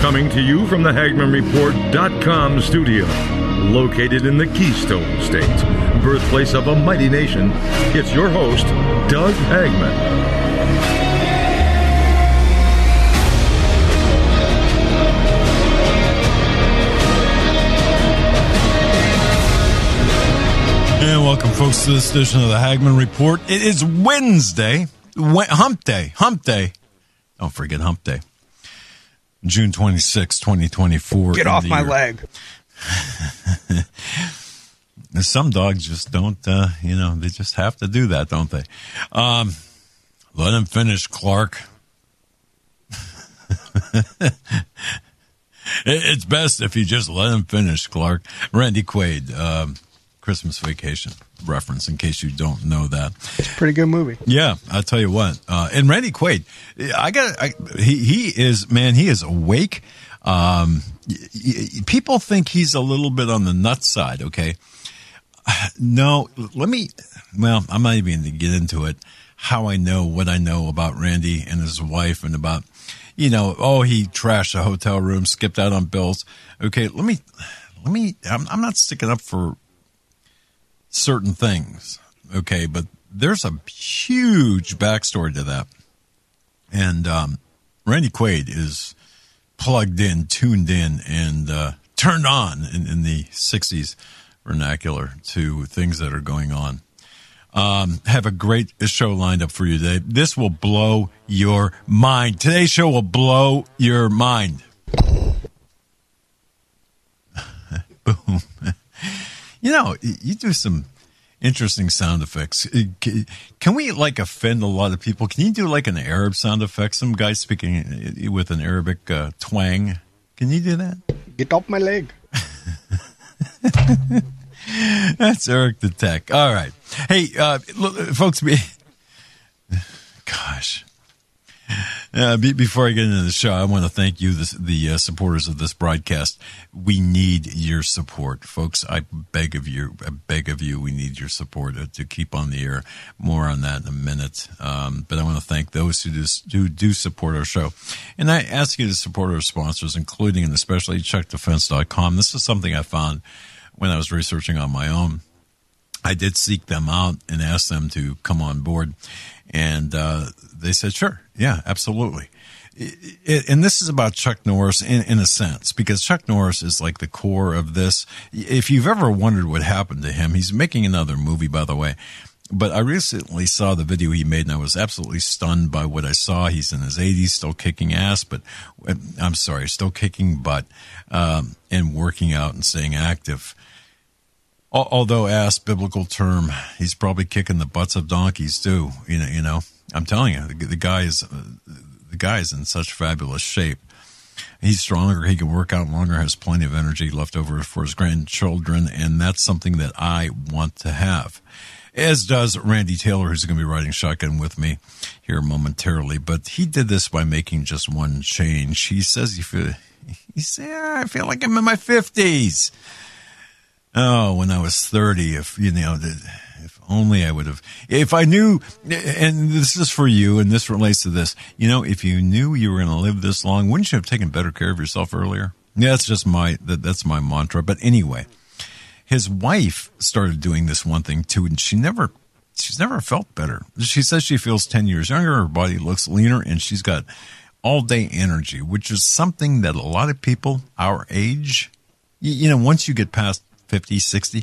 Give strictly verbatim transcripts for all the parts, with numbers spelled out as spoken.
Coming to you from the Hagman Report dot com studio, located in the Keystone State, birthplace of a mighty nation, it's your host, Doug Hagman. And welcome, folks, to this edition of the Hagman Report. It is Wednesday, Hump Day, Hump Day. Don't forget Hump Day. June twenty-sixth, twenty twenty-four. Get off my year. leg. Some dogs just don't, uh, you know, they just have to do that, don't they? Um, let him finish, Clark. It's best if you just let him finish, Clark. Randy Quaid, um, Christmas Vacation reference, in case you don't know that. It's a pretty good movie. Yeah, I'll tell you what. Uh, and Randy Quaid, I got, I, he he is, man, he is awake. Um, y- y- people think he's a little bit on the nut side. Okay, no, let me. Well, I'm not even going to get into it. How I know what I know about Randy and his wife, and about, you know, oh, he trashed a hotel room, skipped out on bills. Okay, let me, let me. I'm, I'm not sticking up for certain things, okay, but there's a huge backstory to that. And um, Randy Quaid is plugged in, tuned in, and uh, turned on in, in the sixties vernacular to things that are going on. Um, have a great show lined up for you today. This will blow your mind. Today's show will blow your mind. Boom. You know, you do some interesting sound effects. Can we, like, offend a lot of people? Can you do, like, an Arab sound effect? Some guy speaking with an Arabic uh, twang. Can you do that? Get off my leg. That's Eric the Tech. All right. Hey, uh, look, folks, be, gosh. Uh, be, before I get into the show, I want to thank you, the, the uh, supporters of this broadcast. We need your support, folks. I beg of you, I beg of you, we need your support uh, to keep on the air. More on that in a minute. Um, but I want to thank those who do, who do support our show. And I ask you to support our sponsors, including and especially chuck defense dot com. This is something I found when I was researching on my own. I did seek them out and ask them to come on board. And uh, they said, sure, yeah, absolutely. It, it, and this is about Chuck Norris in, in a sense, because Chuck Norris is like the core of this. If you've ever wondered what happened to him, he's making another movie, by the way. But I recently saw the video he made, and I was absolutely stunned by what I saw. He's in his eighties, still kicking ass, but I'm sorry, still kicking butt, um, and working out and staying active. Although, ass, biblical term, he's probably kicking the butts of donkeys too. You know, you know. I'm telling you, the, the guy is uh, the guy is in such fabulous shape. He's stronger. He can work out longer. Has plenty of energy left over for his grandchildren, and that's something that I want to have. As does Randy Taylor, who's going to be riding shotgun with me here momentarily. But he did this by making just one change. He says he feel, he said, yeah, I feel like I'm in my fifties. Oh, when I was thirty, if, you know, if only I would have, if I knew, and this is for you, and this relates to this, you know, if you knew you were going to live this long, wouldn't you have taken better care of yourself earlier? Yeah, that's just my, that, that's my mantra. But anyway, his wife started doing this one thing too, and she never, she's never felt better. She says she feels ten years younger, her body looks leaner, and she's got all day energy, which is something that a lot of people our age, you, you know, once you get past fifty, sixty.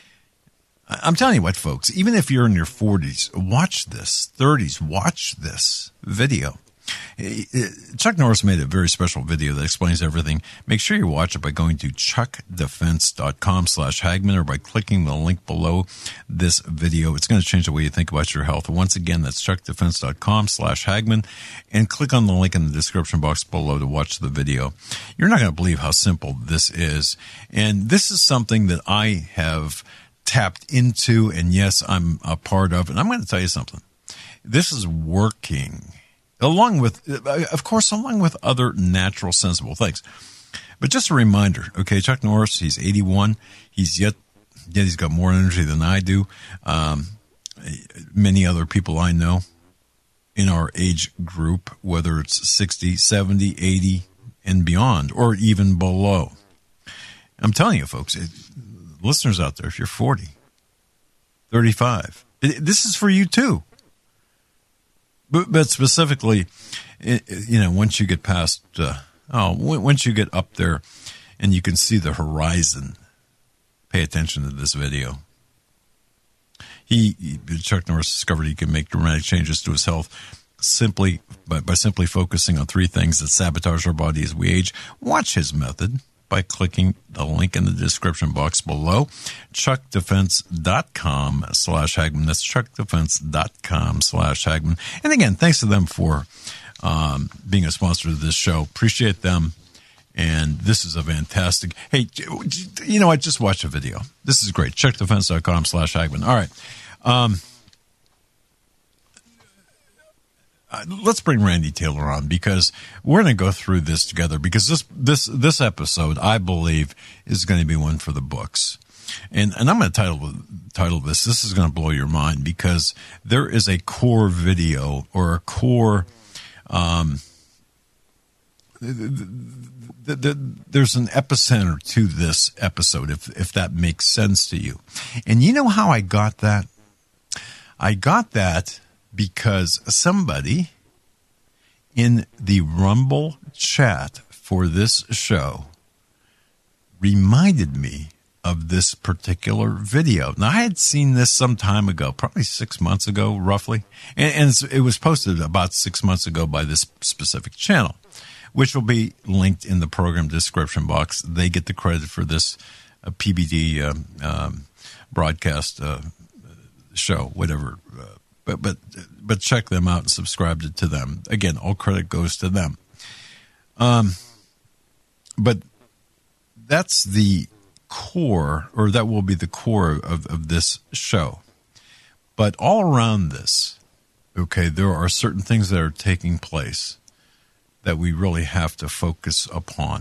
I'm telling you what, folks, even if you're in your forties, watch this, thirties, watch this video. Chuck Norris made a very special video that explains everything. Make sure you watch it by going to chuck defense dot com slash Hagman or by clicking the link below this video. It's going to change the way you think about your health. Once again, that's chuck defense dot com slash Hagman, and click on the link in the description box below to watch the video. You're not going to believe how simple this is. And this is something that I have tapped into, and yes, I'm a part of. And I'm going to tell you something. This is working. Along with, of course, along with other natural, sensible things. But just a reminder, okay, Chuck Norris, he's eighty-one. He's yet, yet he's got more energy than I do. Um, many other people I know in our age group, whether it's sixty, seventy, eighty, and beyond, or even below. I'm telling you, folks, it, listeners out there, if you're forty, thirty-five, it, this is for you too. But, but specifically, it, you know, once you get past, uh, oh, once you get up there and you can see the horizon, pay attention to this video. He, Chuck Norris discovered he can make dramatic changes to his health simply by, by simply focusing on three things that sabotage our body as we age. Watch his method by clicking the link in the description box below, chuckdefense.com slash Hagman. That's chuckdefense.com slash Hagman. And again, thanks to them for um, being a sponsor of this show. Appreciate them. And this is a fantastic, hey, you know, I just watched a video. This is great. chuckdefense.com slash Hagman. All right. Um, Uh, let's bring Randy Taylor on, because we're going to go through this together, because this this this episode, I believe, is going to be one for the books. And and I'm going to title title this. This is going to blow your mind, because there is a core video or a core um the, the, the, there's an epicenter to this episode, if if that makes sense to you. And you know how I got that? I got that because somebody in the Rumble chat for this show reminded me of this particular video. Now, I had seen this some time ago, probably six months ago, roughly. And, and it was posted about six months ago by this specific channel, which will be linked in the program description box. They get the credit for this uh, P B D um, um, broadcast uh, show, whatever. Uh, But but but check them out and subscribe to them. Again, all credit goes to them. Um, but that's the core, or that will be the core of, of this show. But all around this, okay, there are certain things that are taking place that we really have to focus upon.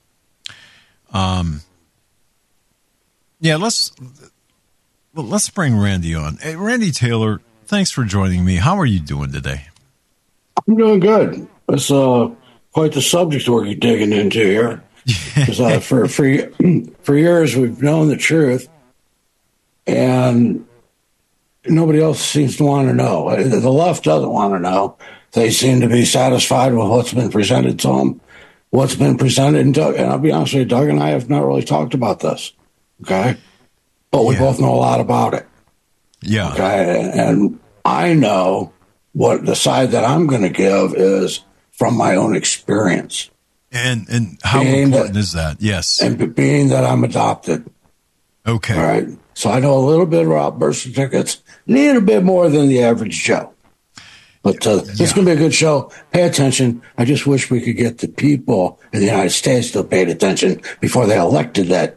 Um, yeah, let's let's bring Randy on. Hey, Randy Taylor, thanks for joining me. How are you doing today? I'm doing good. It's uh, quite the subject we're digging into here. Because uh, for for for years we've known the truth, and nobody else seems to want to know. The left doesn't want to know. They seem to be satisfied with what's been presented to them. What's been presented, and, Doug, and I'll be honest with you, Doug and I have not really talked about this. Okay, but we yeah. both know a lot about it. Yeah. Okay. And I know what the side that I'm going to give is from my own experience. And and how being important that, is that? Yes. And being that I'm adopted. Okay. All right. So I know a little bit about birth certificates, need a bit more than the average Joe. But uh, yeah. It's going to be a good show. Pay attention. I just wish we could get the people in the United States to pay attention before they elected that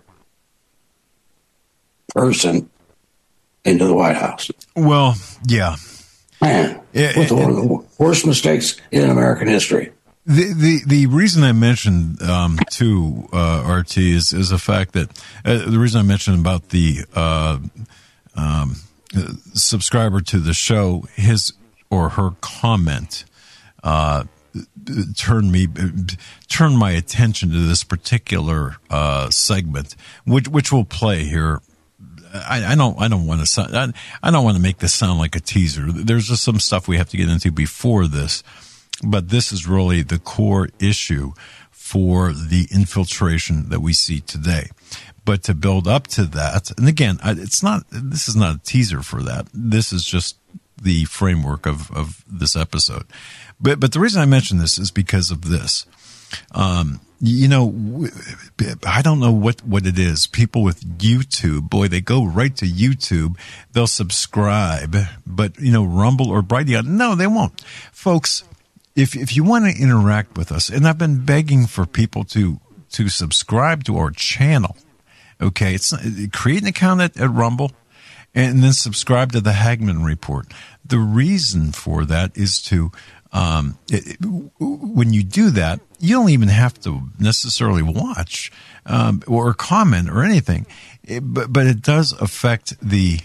person into the White House. Well, yeah. Man, it, it, one of the worst mistakes in American history. The the, the reason I mentioned um, to uh, R T is, is the fact that uh, the reason I mentioned about the uh, um, subscriber to the show, his or her comment uh, turned me turned my attention to this particular uh, segment, which which will play here. I, I don't. I don't want to. Sound, I, I don't want to make this sound like a teaser. There's just some stuff we have to get into before this, but this is really the core issue for the infiltration that we see today. But to build up to that, and again, it's not. This is not a teaser for that. This is just the framework of of this episode. But but the reason I mention this is because of this. Um, You know, I don't know what, what it is. People with YouTube, boy, they go right to YouTube. They'll subscribe, but, you know, Rumble or Brighteon, no, they won't. Folks, if if you want to interact with us, and I've been begging for people to to subscribe to our channel, okay, it's create an account at, at Rumble and then subscribe to the Hagman Report. The reason for that is to Um, it, it, when you do that, you don't even have to necessarily watch um, or comment or anything, it, but, but it does affect the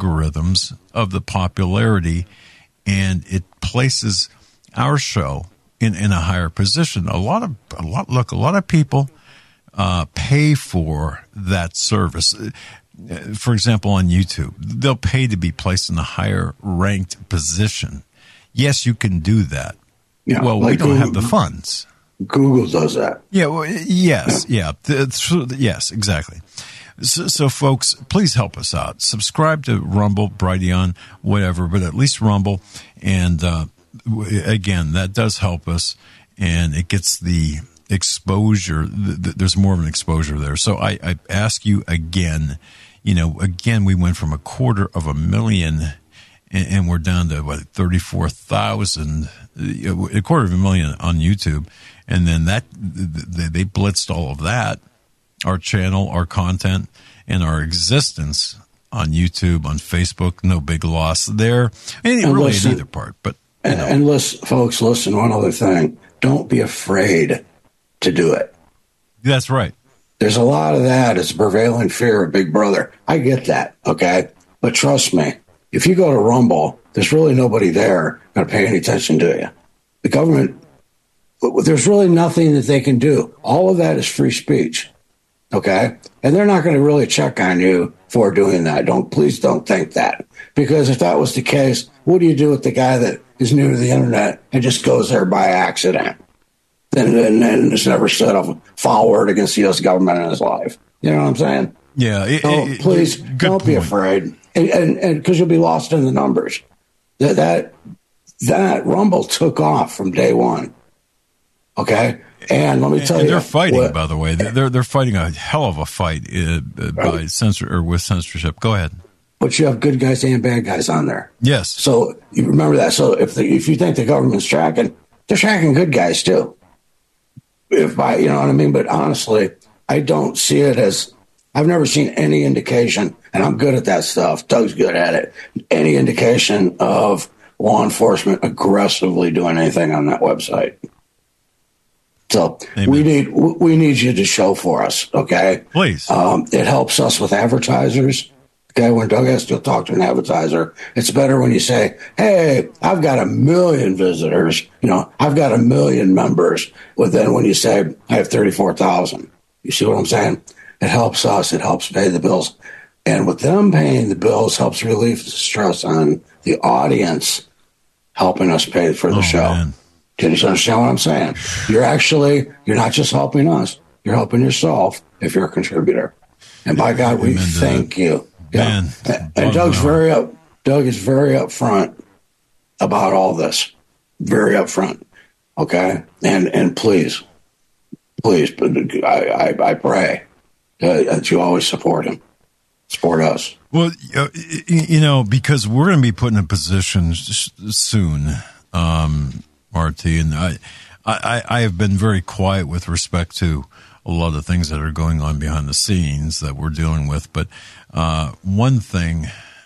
algorithms of the popularity, and it places our show in, in a higher position. A lot of a lot look a lot of people uh, pay for that service. For example, on YouTube, they'll pay to be placed in a higher ranked position. Yes, you can do that. Yeah, well, like we don't Google, have the funds. Google does that. Yeah. Well, yes. Yeah. Yes. Exactly. So, so, folks, please help us out. Subscribe to Rumble, Brighteon, whatever, but at least Rumble. And uh, again, that does help us, and it gets the exposure. Th- th- there's more of an exposure there. So I, I ask you again, you know, again, we went from a quarter of a million, and, and we're down to, what, thirty-four thousand, a quarter of a million on YouTube. And then that they, they blitzed all of that. Our channel, our content, and our existence on YouTube, on Facebook, no big loss there. And and really listen, in either part, but you and, know. and listen, folks, listen. One other thing: don't be afraid to do it. That's right. There's a lot of that. It's prevailing fear of Big Brother. I get that, okay? But trust me, if you go to Rumble, there's really nobody there going to pay any attention to you. The government, there's really nothing that they can do. All of that is free speech. Okay. And they're not going to really check on you for doing that. Don't, please don't think that. Because if that was the case, what do you do with the guy that is new to the internet and just goes there by accident? Then, and, and has never said a foul word against the U S government in his life. You know what I'm saying? Yeah. It, So it, please good don't be point. afraid. And, and, and cause you'll be lost in the numbers. That, that, that Rumble took off from day one. Okay. And let me tell and you, they're fighting, what, by the way. They're they're fighting a hell of a fight uh, by censor or with censorship. Go ahead. but you have good guys and bad guys on there. Yes. So you remember that. So if the, if you think the government's tracking, they're tracking good guys too. If I, you know what I mean. But honestly, I don't see it as. I've never seen any indication, and I'm good at that stuff. Doug's good at it. Any indication of law enforcement aggressively doing anything on that website. So Amen. we need we need you to show for us, okay? Please. Um, it helps us with advertisers. Okay, when Doug has to talk to an advertiser, it's better when you say, "Hey, I've got a million visitors. You know, I've got a million members." But then when you say, "I have thirty-four thousand," you see what I'm saying? It helps us. It helps pay the bills, and with them paying the bills, helps relieve the stress on the audience, helping us pay for the Oh, show. man. Can you understand what I'm saying? You're actually, you're not just helping us, you're helping yourself if you're a contributor. And by God, we Amen to thank that. you. Yeah. Man, And, and Doug's wow. very up, Doug is very upfront about all this. Very upfront. Okay. And, and please, please, but I, I, I pray uh, that you always support him, support us. Well, uh, y- you know, because we're going to be put in a position s- soon, um, Marty, and I, I, I have been very quiet with respect to a lot of things that are going on behind the scenes that we're dealing with. But uh, one thing,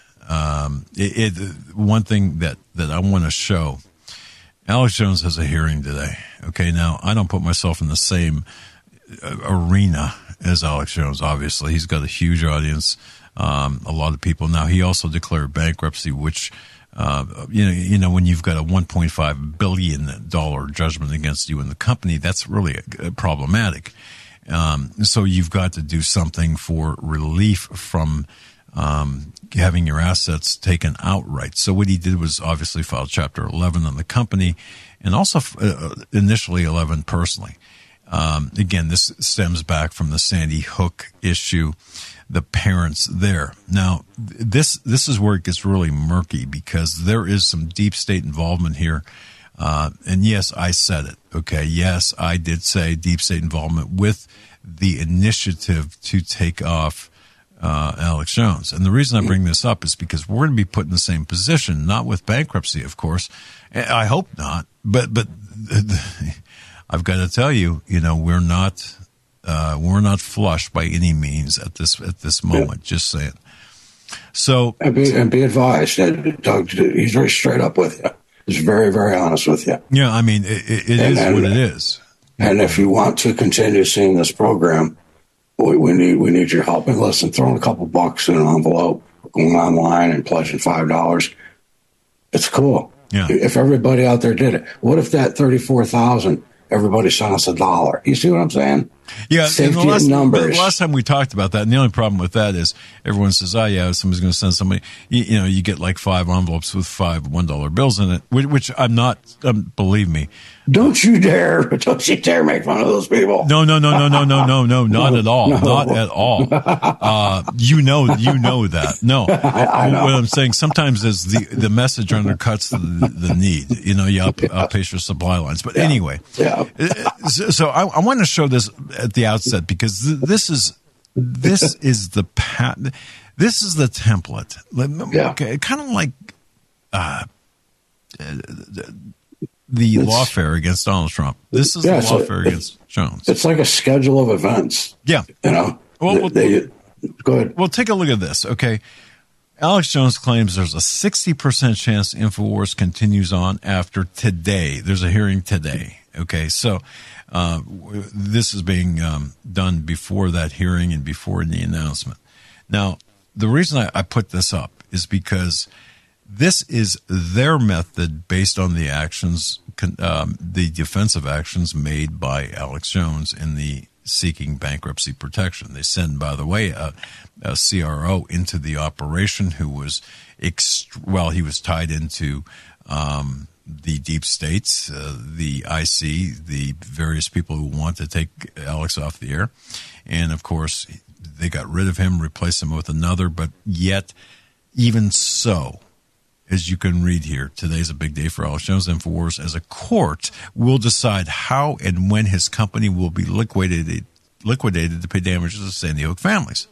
um, it, it, one thing that, that I want to show, Alex Jones has a hearing today. Okay, now I don't put myself in the same uh, arena as Alex Jones. Obviously, he's got a huge audience. Um, a lot of people. Now, he also declared bankruptcy, which, uh, you know, you know, when you've got a one point five billion dollars judgment against you in the company, that's really uh, problematic. Um, so you've got to do something for relief from um, having your assets taken outright. So what he did was obviously file Chapter eleven on the company, and also uh, initially eleven personally. Um, again, this stems back from the Sandy Hook issue. The parents there. Now, this this is where it gets really murky because there is some deep state involvement here. Uh, and yes, I said it. Okay, yes, I did say deep state involvement with the initiative to take off uh, Alex Jones. And the reason I bring this up is because we're going to be put in the same position, not with bankruptcy, of course. I hope not. But but I've got to tell you, you know, we're not. Uh, we're not flush by any means at this at this moment. Yeah. Just saying. So and be, and be advised that Doug, he's very straight up with you. He's very very honest with you. Yeah, I mean it, it and, is and, what it is. And if you want to continue seeing this program, we, we need we need your help. And listen, throwing a couple bucks in an envelope, going online and pledging five dollars, it's cool. Yeah. If everybody out there did it, what if that thirty-four thousand, everybody sent us a dollar? You see what I'm saying? Yeah, Safety and the last, in numbers. The last time we talked about that, and the only problem with that is everyone says, oh, yeah, somebody's going to send somebody, you, you know, you get like five envelopes with five one dollar bills in it, which, which I'm not, um, believe me. Don't you dare, don't you dare make fun of those people. No, no, no, no, no, no, no, no, not No, at all. no. Not at all. Uh, you know, you know that. No, I know. What I'm saying, sometimes is the, the message undercuts the, the need, you know, you up, outpace your supply lines. But Yeah. anyway, Yeah. so, so I, I want to show this at the outset because th- this is, this is the pat, this is the template. Yeah. Okay. Kind of like, uh, the It's- lawfare against Donald Trump. This is Yeah, the so lawfare it- against Jones. It's like a schedule of events. Yeah. You know, Well, they, well, they, go ahead. Well, take a look at this, okay? Alex Jones claims there's a sixty percent chance InfoWars continues on after today. There's a hearing today, okay? So uh, w- this is being um, done before that hearing and before the announcement. Now, the reason I, I put this up is because this is their method based on the actions, um, the defensive actions made by Alex Jones in the seeking bankruptcy protection. They send, by the way, a, a C R O into the operation who was, ext- well, he was tied into um, the deep states, uh, the I C, the various people who want to take Alex off the air. And, of course, they got rid of him, replaced him with another, but yet, even so, as you can read here, today's a big day for Alex Jones. InfoWars, as a court, will decide how and when his company will be liquidated liquidated to pay damages to Sandy Hook families.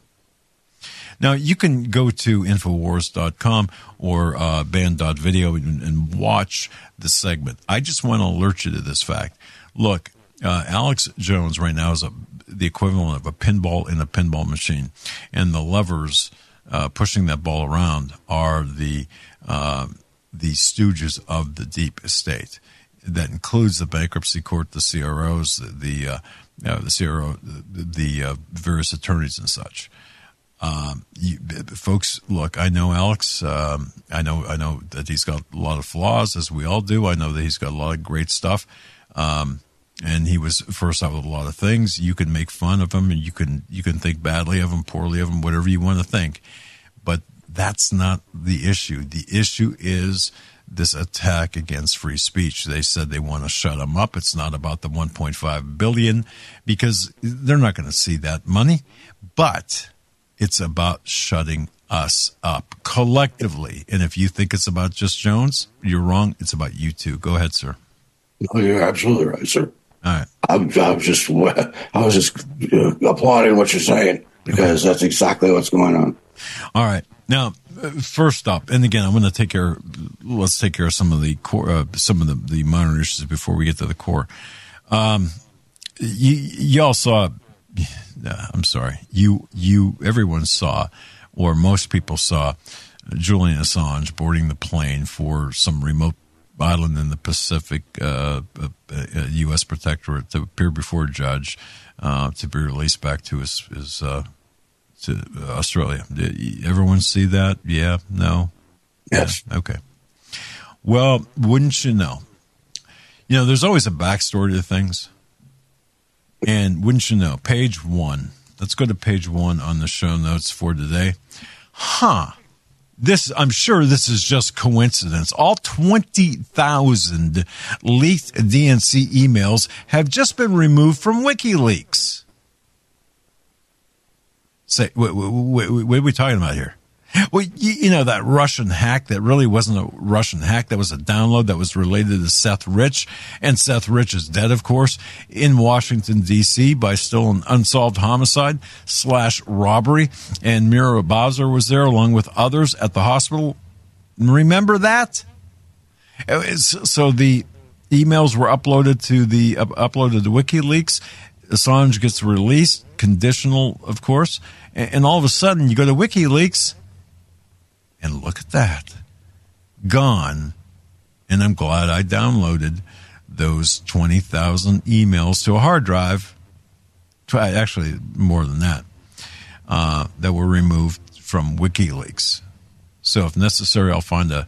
Now, you can go to Infowars dot com or uh, band dot video and, and watch the segment. I just want to alert you to this fact. Look, uh, Alex Jones right now is a, the equivalent of a pinball in a pinball machine, and the levers uh, pushing that ball around are the Uh, the stooges of the deep state. That includes the bankruptcy court, the C R Os, the the, uh, uh, the C R O, the, the uh, various attorneys and such. Um, you, folks, look, I know Alex. Um, I know I know that he's got a lot of flaws, as we all do. I know that he's got a lot of great stuff. Um, and he was first out with a lot of things. You can make fun of him, and you can you can think badly of him, poorly of him, whatever you want to think. But that's not the issue. The issue is this attack against free speech. They said they want to shut him up. It's not about the one point five billion dollars because they're not going to see that money, but it's about shutting us up collectively. And if you think it's about just Jones, you're wrong. It's about you too. Go ahead, sir. No, you're absolutely right, sir. All right. I'm, I'm just, I was just uh, applauding what you're saying because that's exactly what's going on. All right. Now, first up, and again, I'm going to take care. Let's take care of some of the core, uh, some of the, the minor issues before we get to the core. Um, you, y'all saw. Uh, I'm sorry. You, you, everyone saw, or most people saw, Julian Assange boarding the plane for some remote island in the Pacific, uh, a, a U S protectorate, to appear before a judge, uh, to be released back to his his. Uh, to Australia. Did everyone see that? Yeah? No? Yes. Yeah. Okay. Well, wouldn't you know? You know, there's always a backstory to things. And wouldn't you know, page one. Let's go to page one on the show notes for today. Huh. This, I'm sure this is just coincidence. All twenty thousand leaked D N C emails have just been removed from WikiLeaks. Say, what, what, what are we talking about here? Well, you, you know, that Russian hack that really wasn't a Russian hack. That was a download that was related to Seth Rich. And Seth Rich is dead, of course, in Washington, D C by still an unsolved homicide slash robbery. And Mira Bowser was there along with others at the hospital. Remember that? So the emails were uploaded to the uh, uploaded to WikiLeaks. Assange gets released, conditional, of course. And all of a sudden, you go to WikiLeaks, and look at that. Gone. And I'm glad I downloaded those twenty thousand emails to a hard drive. Actually, more than that. Uh, that were removed from WikiLeaks. So if necessary, I'll find a,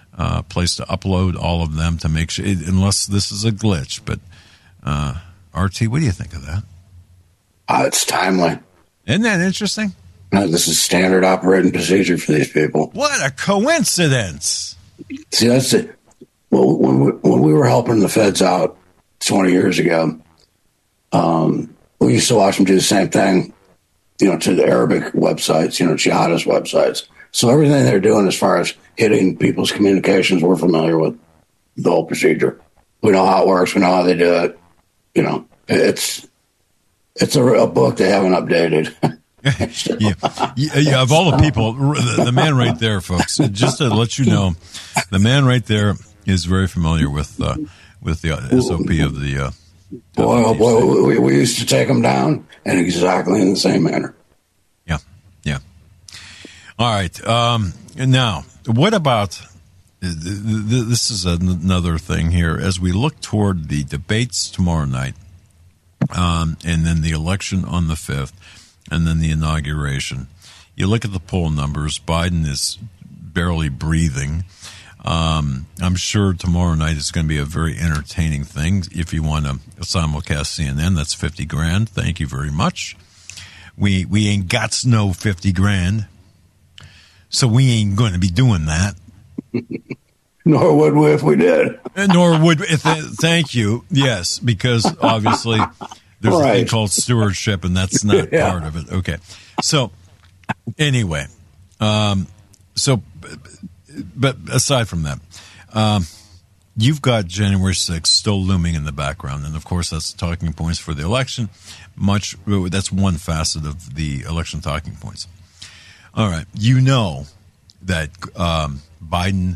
uh, place to upload all of them to make sure, unless this is a glitch. But uh, R T, what do you think of that? Uh, it's timely. Isn't that interesting? No, this is standard operating procedure for these people. What a coincidence! See, that's it. Well, when we, when we were helping the feds out twenty years ago, um, we used to watch them do the same thing, you know, to the Arabic websites, you know, jihadist websites. So everything they're doing as far as hitting people's communications, we're familiar with the whole procedure. We know how it works. We know how they do it. You know, it's it's a, a book they haven't updated. yeah. yeah, of all the people, the, the man right there, folks, just to let you know, the man right there is very familiar with uh, with the S O P of the. Uh, boy, oh boy, we, we used to take them down, and exactly in the same manner. Yeah, yeah. All right. Um, now, what about this? Is another thing here as we look toward the debates tomorrow night, um, and then the election on the fifth. And then the inauguration. You look at the poll numbers, Biden is barely breathing. Um, I'm sure tomorrow night is going to be a very entertaining thing. If you want to simulcast C N N, that's fifty grand. Thank you very much. We we ain't got no fifty grand, so we ain't going to be doing that. Nor would we if we did. Nor would if. Thank you. Yes, because obviously. There's right. a thing called stewardship, and that's not yeah. part of it. Okay. So, anyway, um, so, but aside from that, um, you've got January sixth still looming in the background. And, of course, that's talking points for the election. Much that's one facet of the election talking points. All right. You know that um, Biden,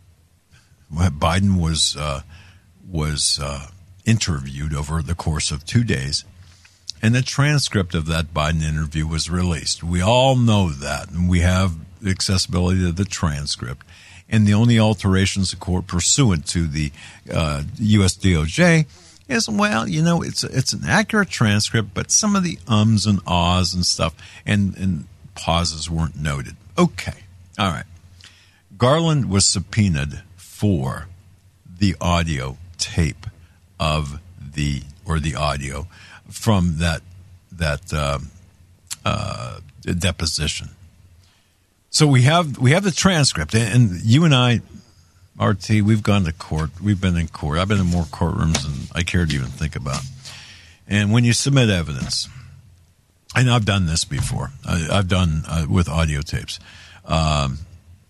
Biden was, uh, was, uh, interviewed over the course of two days, and the transcript of that Biden interview was released. We all know that, and we have accessibility to the transcript. And the only alterations, of course, pursuant to the uh, U S D O J is, well, you know, it's it's an accurate transcript, but some of the ums and ahs and stuff and, and pauses weren't noted. Okay, all right. Garland was subpoenaed for the audio tape of the or the audio from that that uh, uh, deposition. So we have we have the transcript, and you and I, R T, we've gone to court. We've been in court. I've been in more courtrooms than I care to even think about. And when you submit evidence, and I've done this before, I, I've done uh, with audio tapes. Um,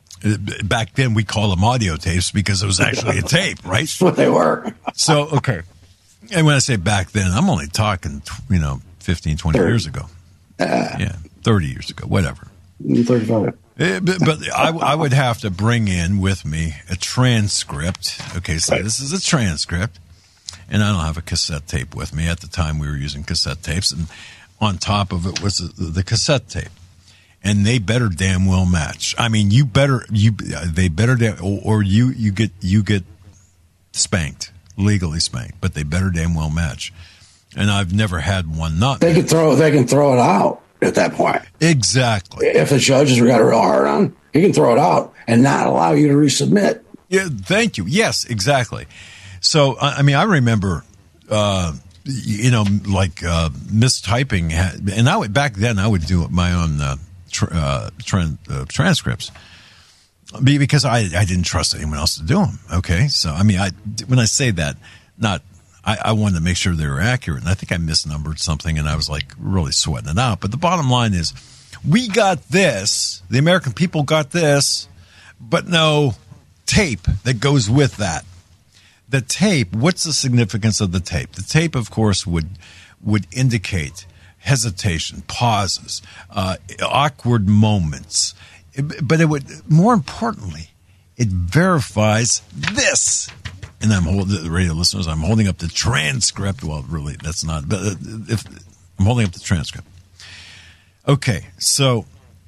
Back then, we called them audio tapes because it was actually a tape, right? That's what they were. So, okay. And when I say back then, I'm only talking, you know, fifteen, twenty years ago. Uh, yeah, thirty years ago, whatever. thirty-five. It, but but I, I would have to bring in with me a transcript. Okay, so right. This is a transcript. And I don't have a cassette tape with me. At the time, we were using cassette tapes. And on top of it was the, the cassette tape. And they better damn well match. I mean, you better you they better damn, or, or you you get you get spanked, legally spanked, but they better damn well match. And I've never had one not. They can throw they can throw it out at that point. Exactly. If the judge has got a real hard on, he can throw it out and not allow you to resubmit. Yeah, thank you. Yes, exactly. So I mean, I remember. Uh, you know, like uh, mistyping, and I would back then I would do my own. Uh, Tra- uh, tra- uh, transcripts because I, I didn't trust anyone else to do them. Okay. So, I mean, I, when I say that, not, I, I wanted to make sure they were accurate. And I think I misnumbered something and I was like really sweating it out. But the bottom line is we got this, the American people got this, but no tape that goes with that. The tape, what's the significance of the tape? The tape, of course, would, would indicate hesitation, pauses, uh, awkward moments. But it would, more importantly, it verifies this. And I'm holding, the radio listeners, I'm holding up the transcript. Well, really, that's not, but if I'm holding up the transcript. Okay, so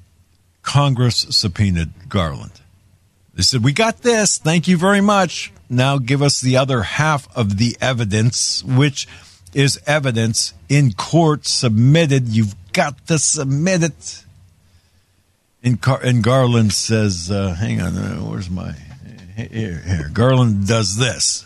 Congress subpoenaed Garland. They said, we got this. Thank you very much. Now give us the other half of the evidence, which is evidence in court submitted. You've got to submit it. And, Car- and Garland says, uh, hang on, uh, where's my Here, here. Garland does this.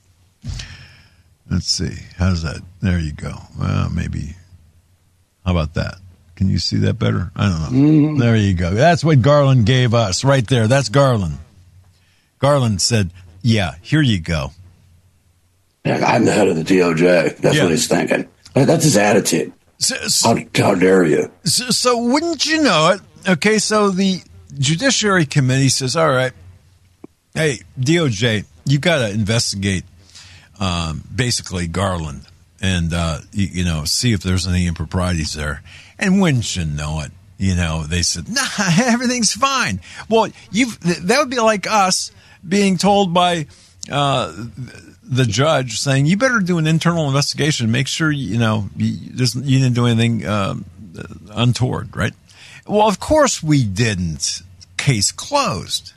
Let's see. How's that? There you go. Well, maybe. How about that? Can you see that better? I don't know. Mm-hmm. There you go. That's what Garland gave us right there. That's Garland. Garland said, yeah, here you go. Yeah, I'm the head of the D O J. That's yeah. what he's thinking. That's his attitude. So, so, how, how dare you? So, so wouldn't you know it? Okay, so the Judiciary Committee says, all right, hey, D O J, you got to investigate um, basically Garland and, uh, you, you know, see if there's any improprieties there. And wouldn't you know it? You know, they said, nah, everything's fine. Well, you've that would be like us being told by uh, the judge saying, you better do an internal investigation. Make sure, you know, you, you didn't do anything um, untoward, right? Well, of course we didn't. Case closed.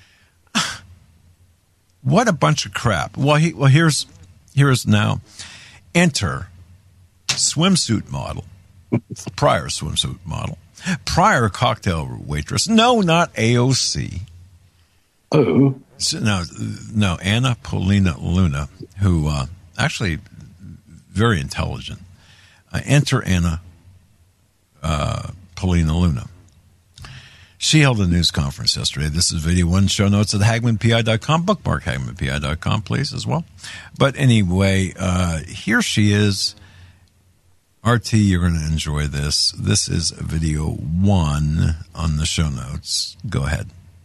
What a bunch of crap. Well, he, well, here's here's now. Enter swimsuit model, prior swimsuit model, prior cocktail waitress. No, not A O C. Oh. No, no, Anna Paulina Luna, who uh, actually very intelligent. Uh, enter Anna uh, Paulina Luna. She held a news conference yesterday. This is video one. Show notes at hagman p i dot com. Bookmark hagman p i dot com, please, as well. But anyway, uh, here she is. R T, you're going to enjoy this. This is video one on the show notes. Go ahead.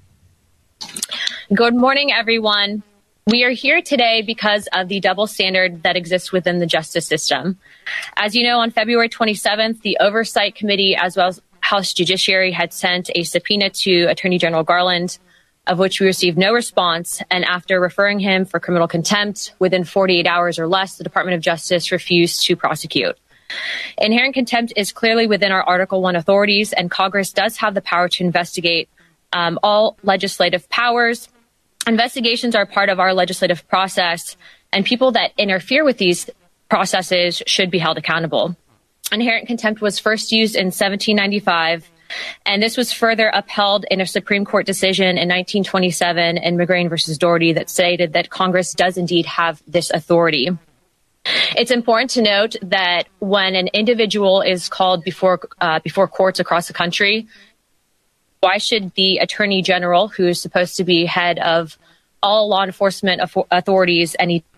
Good morning, everyone. We are here today because of the double standard that exists within the justice system. As you know, on February twenty-seventh, the Oversight Committee, as well as House Judiciary, had sent a subpoena to Attorney General Garland, of which we received no response. And after referring him for criminal contempt within forty-eight hours or less, the Department of Justice refused to prosecute. Inherent contempt is clearly within our Article one authorities, and Congress does have the power to investigate um, all legislative powers. Investigations are part of our legislative process, and people that interfere with these processes should be held accountable. Inherent contempt was first used in seventeen ninety-five, and this was further upheld in a Supreme Court decision in nineteen twenty-seven in McGrain versus Doherty that stated that Congress does indeed have this authority. It's important to note that when an individual is called before uh, before courts across the country, why should the Attorney General, who is supposed to be head of all law enforcement authorities, and he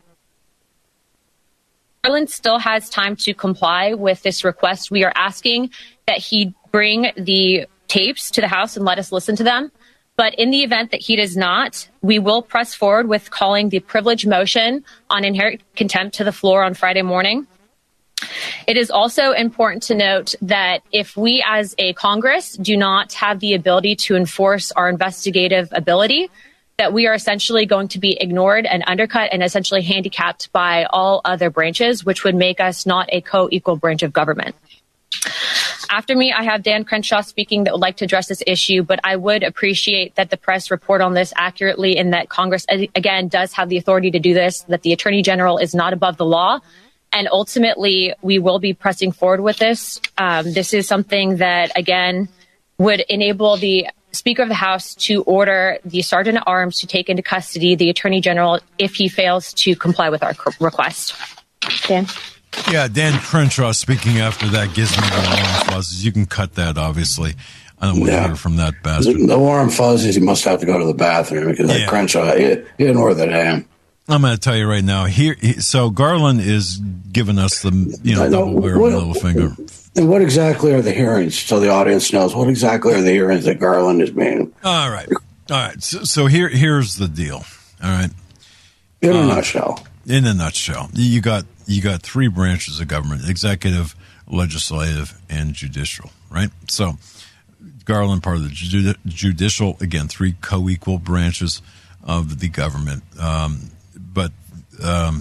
Garland still has time to comply with this request. We are asking that he bring the tapes to the House and let us listen to them. But in the event that he does not, we will press forward with calling the privilege motion on inherent contempt to the floor on Friday morning. It is also important to note that if we as a Congress do not have the ability to enforce our investigative ability, that we are essentially going to be ignored and undercut and essentially handicapped by all other branches, which would make us not a co-equal branch of government. After me, I have Dan Crenshaw speaking that would like to address this issue, but I would appreciate that the press report on this accurately and that Congress, again, does have the authority to do this, that the Attorney General is not above the law. And ultimately, we will be pressing forward with this. Um, this is something that, again, would enable the Speaker of the House to order the Sergeant at Arms to take into custody the Attorney General if he fails to comply with our request. Dan? Yeah, Dan Crenshaw speaking after that gives me the warm fuzzies. You can cut that, obviously. I don't want yeah. to hear from that bastard. The, the warm fuzzies, he must have to go to the bathroom because yeah. that Crenshaw, he, he didn't order that ham. I'm going to tell you right now. Here, so Garland is giving us the you know, know double wear middle finger. And what exactly are the hearings? So the audience knows what exactly are the hearings that Garland is being. All right, all right. So, so here, here's the deal. All right. In a uh, nutshell. In a nutshell, you got you got three branches of government: executive, legislative, and judicial. Right. So Garland, part of the judi- judicial, again, three co-equal branches of the government. Um, but um,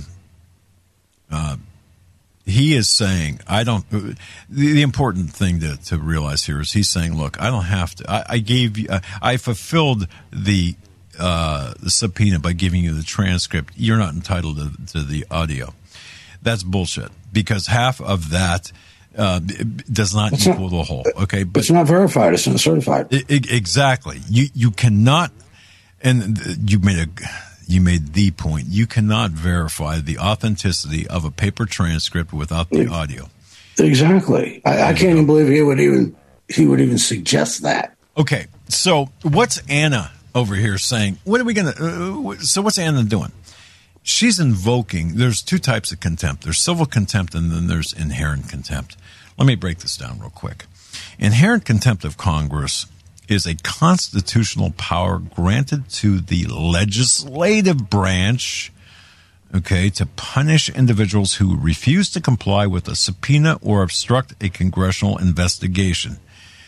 uh, he is saying, I don't, the, the important thing to, to realize here is he's saying, look, I don't have to, I, I gave you, I, I fulfilled the, uh, the subpoena by giving you the transcript. You're not entitled to, to the audio. That's bullshit because half of that uh, does not it's equal not, the whole. Okay. But it's not verified. It's not certified. It, it, exactly. You, you cannot And you made a you made the point. You cannot verify the authenticity of a paper transcript without the audio. Exactly. I, I can't even believe he would even he would even suggest that. Okay, so what's Anna over here saying? What are we gonna? Uh, so what's Anna doing? She's invoking. There's two types of contempt. There's civil contempt, and then there's inherent contempt. Let me break this down real quick. Inherent contempt of Congress is a constitutional power granted to the legislative branch, okay, to punish individuals who refuse to comply with a subpoena or obstruct a congressional investigation.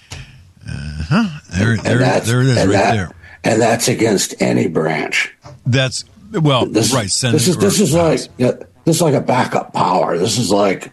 Uh-huh. There, there, there it is, right that, there. And that's against any branch. That's well, this, right. Senate this is this is like this is like a backup power. This is like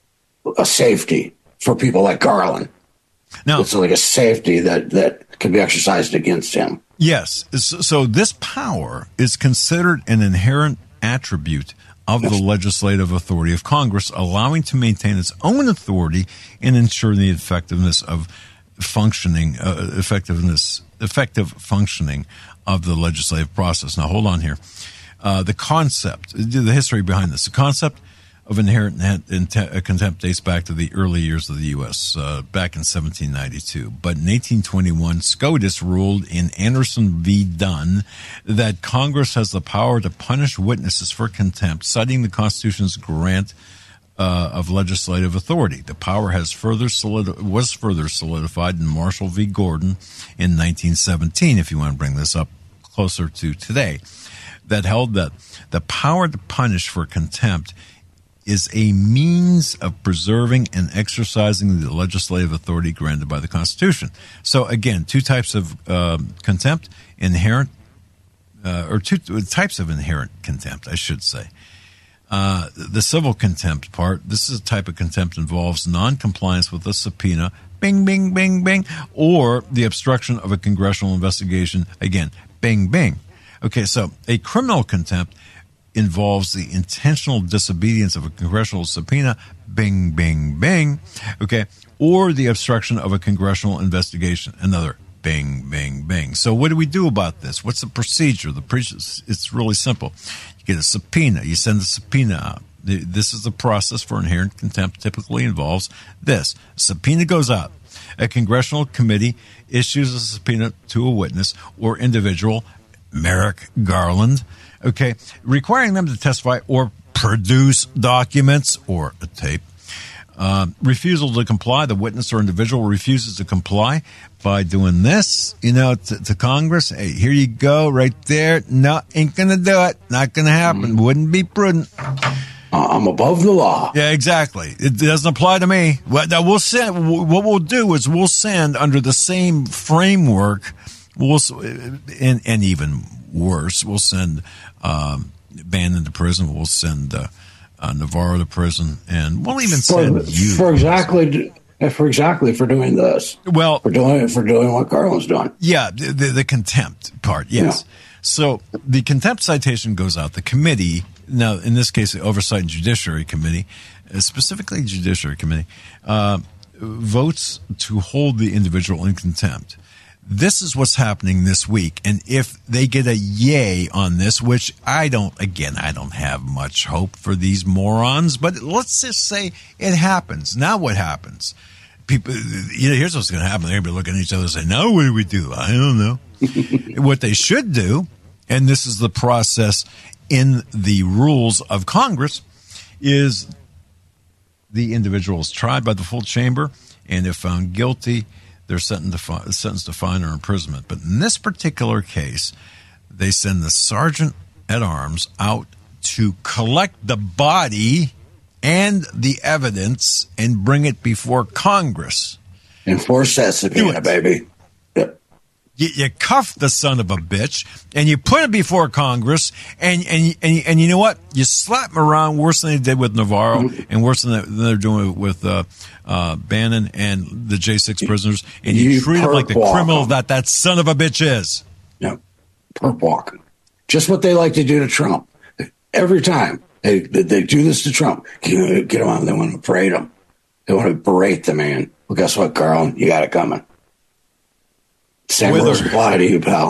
a safety for people like Garland. Now, it's like a safety that, that can be exercised against him. Yes. So this power is considered an inherent attribute of the legislative authority of Congress, allowing to maintain its own authority and ensure the effectiveness of functioning, uh, effectiveness, effective functioning of the legislative process. Now, hold on here. Uh, the concept, the history behind this, the concept of inherent contempt dates back to the early years of the U S, uh, back in seventeen ninety-two. But in eighteen twenty-one, SCOTUS ruled in Anderson v. Dunn that Congress has the power to punish witnesses for contempt, citing the Constitution's grant uh, of legislative authority. The power has further solid- was further solidified in Marshall v. Gordon in nineteen seventeen, if you want to bring this up closer to today, that held that the power to punish for contempt is a means of preserving and exercising the legislative authority granted by the Constitution. So again, two types of um, contempt, inherent, uh, or two types of inherent contempt, I should say. Uh, the civil contempt part, this is a type of contempt involves non-compliance with a subpoena, bing, bing, bing, bing, or the obstruction of a congressional investigation, again, bing, bing. Okay, so a criminal contempt involves the intentional disobedience of a congressional subpoena, bing, bing, bing, okay, or the obstruction of a congressional investigation, another bing, bing, bing. So what do we do about this? What's the procedure? The pre- It's really simple. You get a subpoena. You send the subpoena out. This is the process for inherent contempt. Typically involves this. A subpoena goes out. A congressional committee issues a subpoena to a witness or individual, Merrick Garland, okay, requiring them to testify or produce documents or a tape. Uh, refusal to comply, the witness or individual refuses to comply by doing this, you know, to, to Congress. Hey, here you go, right there. No, ain't going to do it. Not going to happen. Mm-hmm. Wouldn't be prudent. I'm above the law. Yeah, exactly. It doesn't apply to me. What we'll send, what we'll do is we'll send under the same framework, we'll, and, and even worse, we'll send um, Bannon to prison. We'll send uh, uh, Navarro to prison, and we'll even send for, you for exactly for exactly for doing this. Well, for doing for doing what Garland's doing. Yeah, the, the, the contempt part. Yes. Yeah. So the contempt citation goes out. The committee, now in this case, the Oversight and Judiciary Committee, uh, specifically Judiciary Committee, uh, votes to hold the individual in contempt. This is what's happening this week. And if they get a yay on this, which I don't, again, I don't have much hope for these morons, but let's just say it happens. Now what happens? People, you know, here's what's going to happen. They're going to be looking at each other and say, now what do we do? I don't know. What they should do, and this is the process in the rules of Congress, is the individual is tried by the full chamber, and if found guilty, they're sentenced to, fi- sentenced to fine or imprisonment. But in this particular case, they send the sergeant at arms out to collect the body and the evidence and bring it before Congress. Enforce that subpoena, baby. Yep. You, you cuff the son of a bitch, and you put it before Congress, and and and, and you know what? You slap him around worse than they did with Navarro, mm-hmm. and worse than, they, than they're doing with uh, uh, Bannon and the J six prisoners, and you, you treat him like the criminal that that son of a bitch is. Yep. Perp walk. Just what they like to do to Trump. Every time they they do this to Trump, get, get him on. They want to parade him. They want to berate the man. Well, guess what, Garland? You got it coming. Same rules apply to you, pal.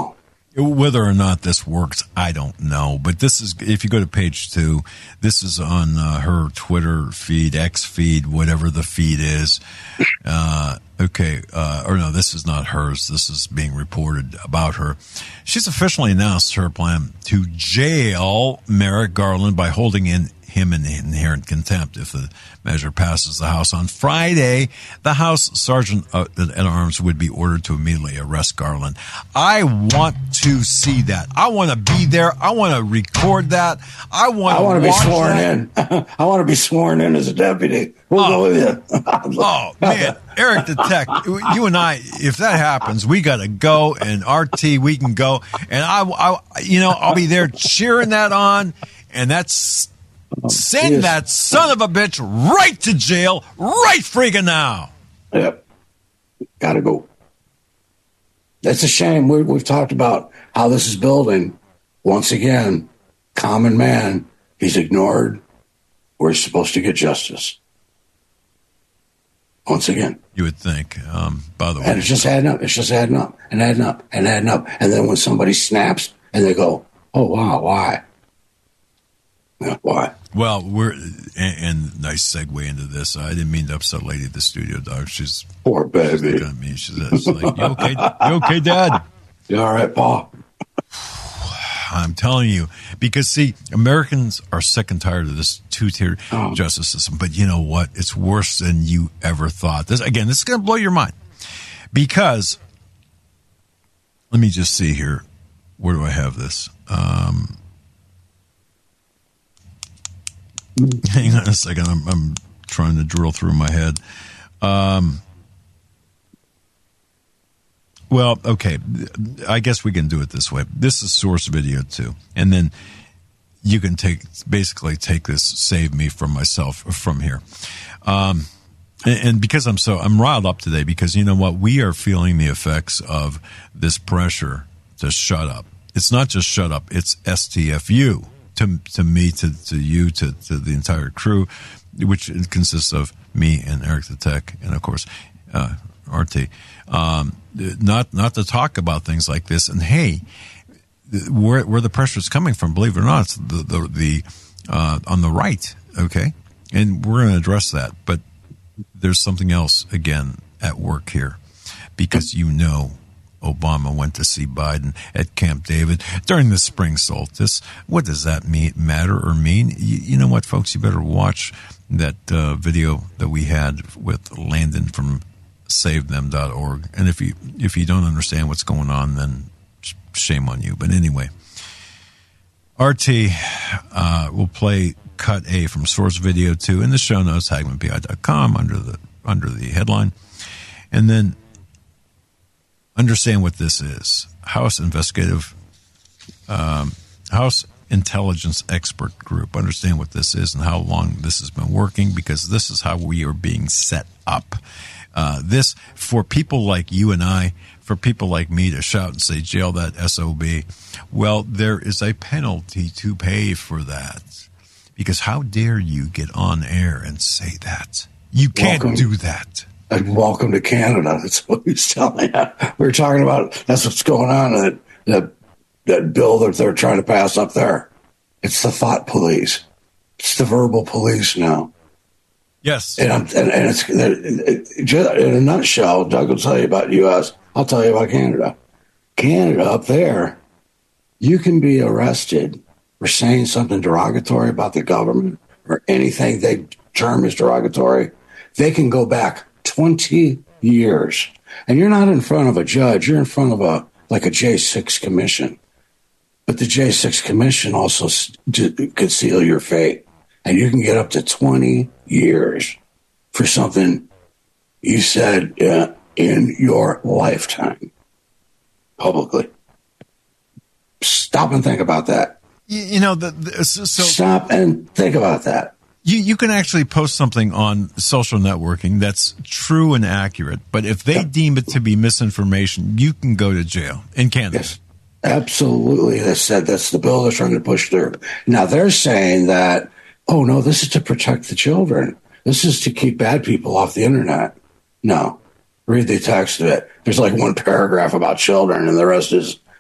Whether or not this works, I don't know. But this is, if you go to page two, this is on uh, her Twitter feed, X feed, whatever the feed is. Uh, okay, uh, or no, this is not hers. This is being reported about her. She's officially announced her plan to jail Merrick Garland by holding in him in inherent contempt if the measure passes the House on Friday. The House Sergeant at Arms would be ordered to immediately arrest Garland. I want to see that. I want to be there. I want to record that. I want. I want to be sworn that. in. I want to be sworn in as a deputy. We'll oh. go with you. Oh man, Eric the Tech, you and I, if that happens, we got to go. And R T, we can go. And I, I, you know, I'll be there cheering that on. And that's. Send yes. that son of a bitch right to jail right friggin' now. Yep. Gotta go. That's a shame. We, we've talked about how this is building. Once again, common man, he's ignored where he's supposed to get justice. Once again. You would think, um, by the way. And it's just adding up. It's just adding up and adding up and adding up. And then when somebody snaps and they go, oh, wow, why? Yeah, why? Well, we're and, and nice segue into this. I didn't mean to upset Lady at the studio, dog. She's poor baby. She's looking at me. She's, she's like, "You okay? You okay, Dad? You all right, Paul?" I'm telling you, because see, Americans are sick and tired of this two-tier oh. justice system. But you know what? It's worse than you ever thought. This again, this is going to blow your mind. Because let me just see here. Where do I have this? Um, Hang on a second. I'm, I'm trying to drill through my head. Um, well, okay. I guess we can do it this way. This is source video too, and then you can take basically take this, save me from myself from here. Um, and, and because I'm so I'm riled up today, because you know what, we are feeling the effects of this pressure to shut up. It's not just shut up. It's S T F U. To, to me, to, to you, to, to the entire crew, which consists of me and Eric the Tech, and of course, uh, R T. Um, not not to talk about things like this. And hey, where where the pressure is coming from, believe it or not, it's the the, the uh, on the right. Okay, and we're going to address that. But there's something else again at work here, because you know. Obama went to see Biden at Camp David during the spring solstice. What does that mean, matter or mean? You, you know what, folks? You better watch that uh, video that we had with Landon from save them dot org. And if you if you don't understand what's going on, then shame on you. But anyway, R T uh, will play cut A from source video two in the show notes, Hagman P I dot com, under the under the headline, and then. Understand what this is. House Investigative, um, House Intelligence Expert Group. Understand what this is and how long this has been working, because this is how we are being set up. Uh, this, for people like you and I, for people like me to shout and say, jail that S O B, well, there is a penalty to pay for that. Because how dare you get on air and say that? You can't Welcome. do that. And welcome to Canada. That's what he's telling you. We were talking about, that's what's going on, that, that, that bill that they're trying to pass up there. It's the thought police. It's the verbal police now. Yes. And, I'm, and, and it's it, it, just in a nutshell, Doug will tell you about U S. I'll tell you about Canada. Canada up there, you can be arrested for saying something derogatory about the government or anything they term as derogatory. They can go back twenty years, and you're not in front of a judge. You're in front of a like a J six commission. But the J six commission also could seal your fate, and you can get up to twenty years for something you said uh, in your lifetime publicly. Stop and think about that. You, you know, the, the, so stop and think about that. You you can actually post something on social networking that's true and accurate, but if they yeah. deem it to be misinformation, you can go to jail in Canada. Yes, absolutely. They said that's the bill they're trying to push through. Now they're saying that, oh no, this is to protect the children. This is to keep bad people off the internet. No, read the text of it. There's like one paragraph about children, and the rest is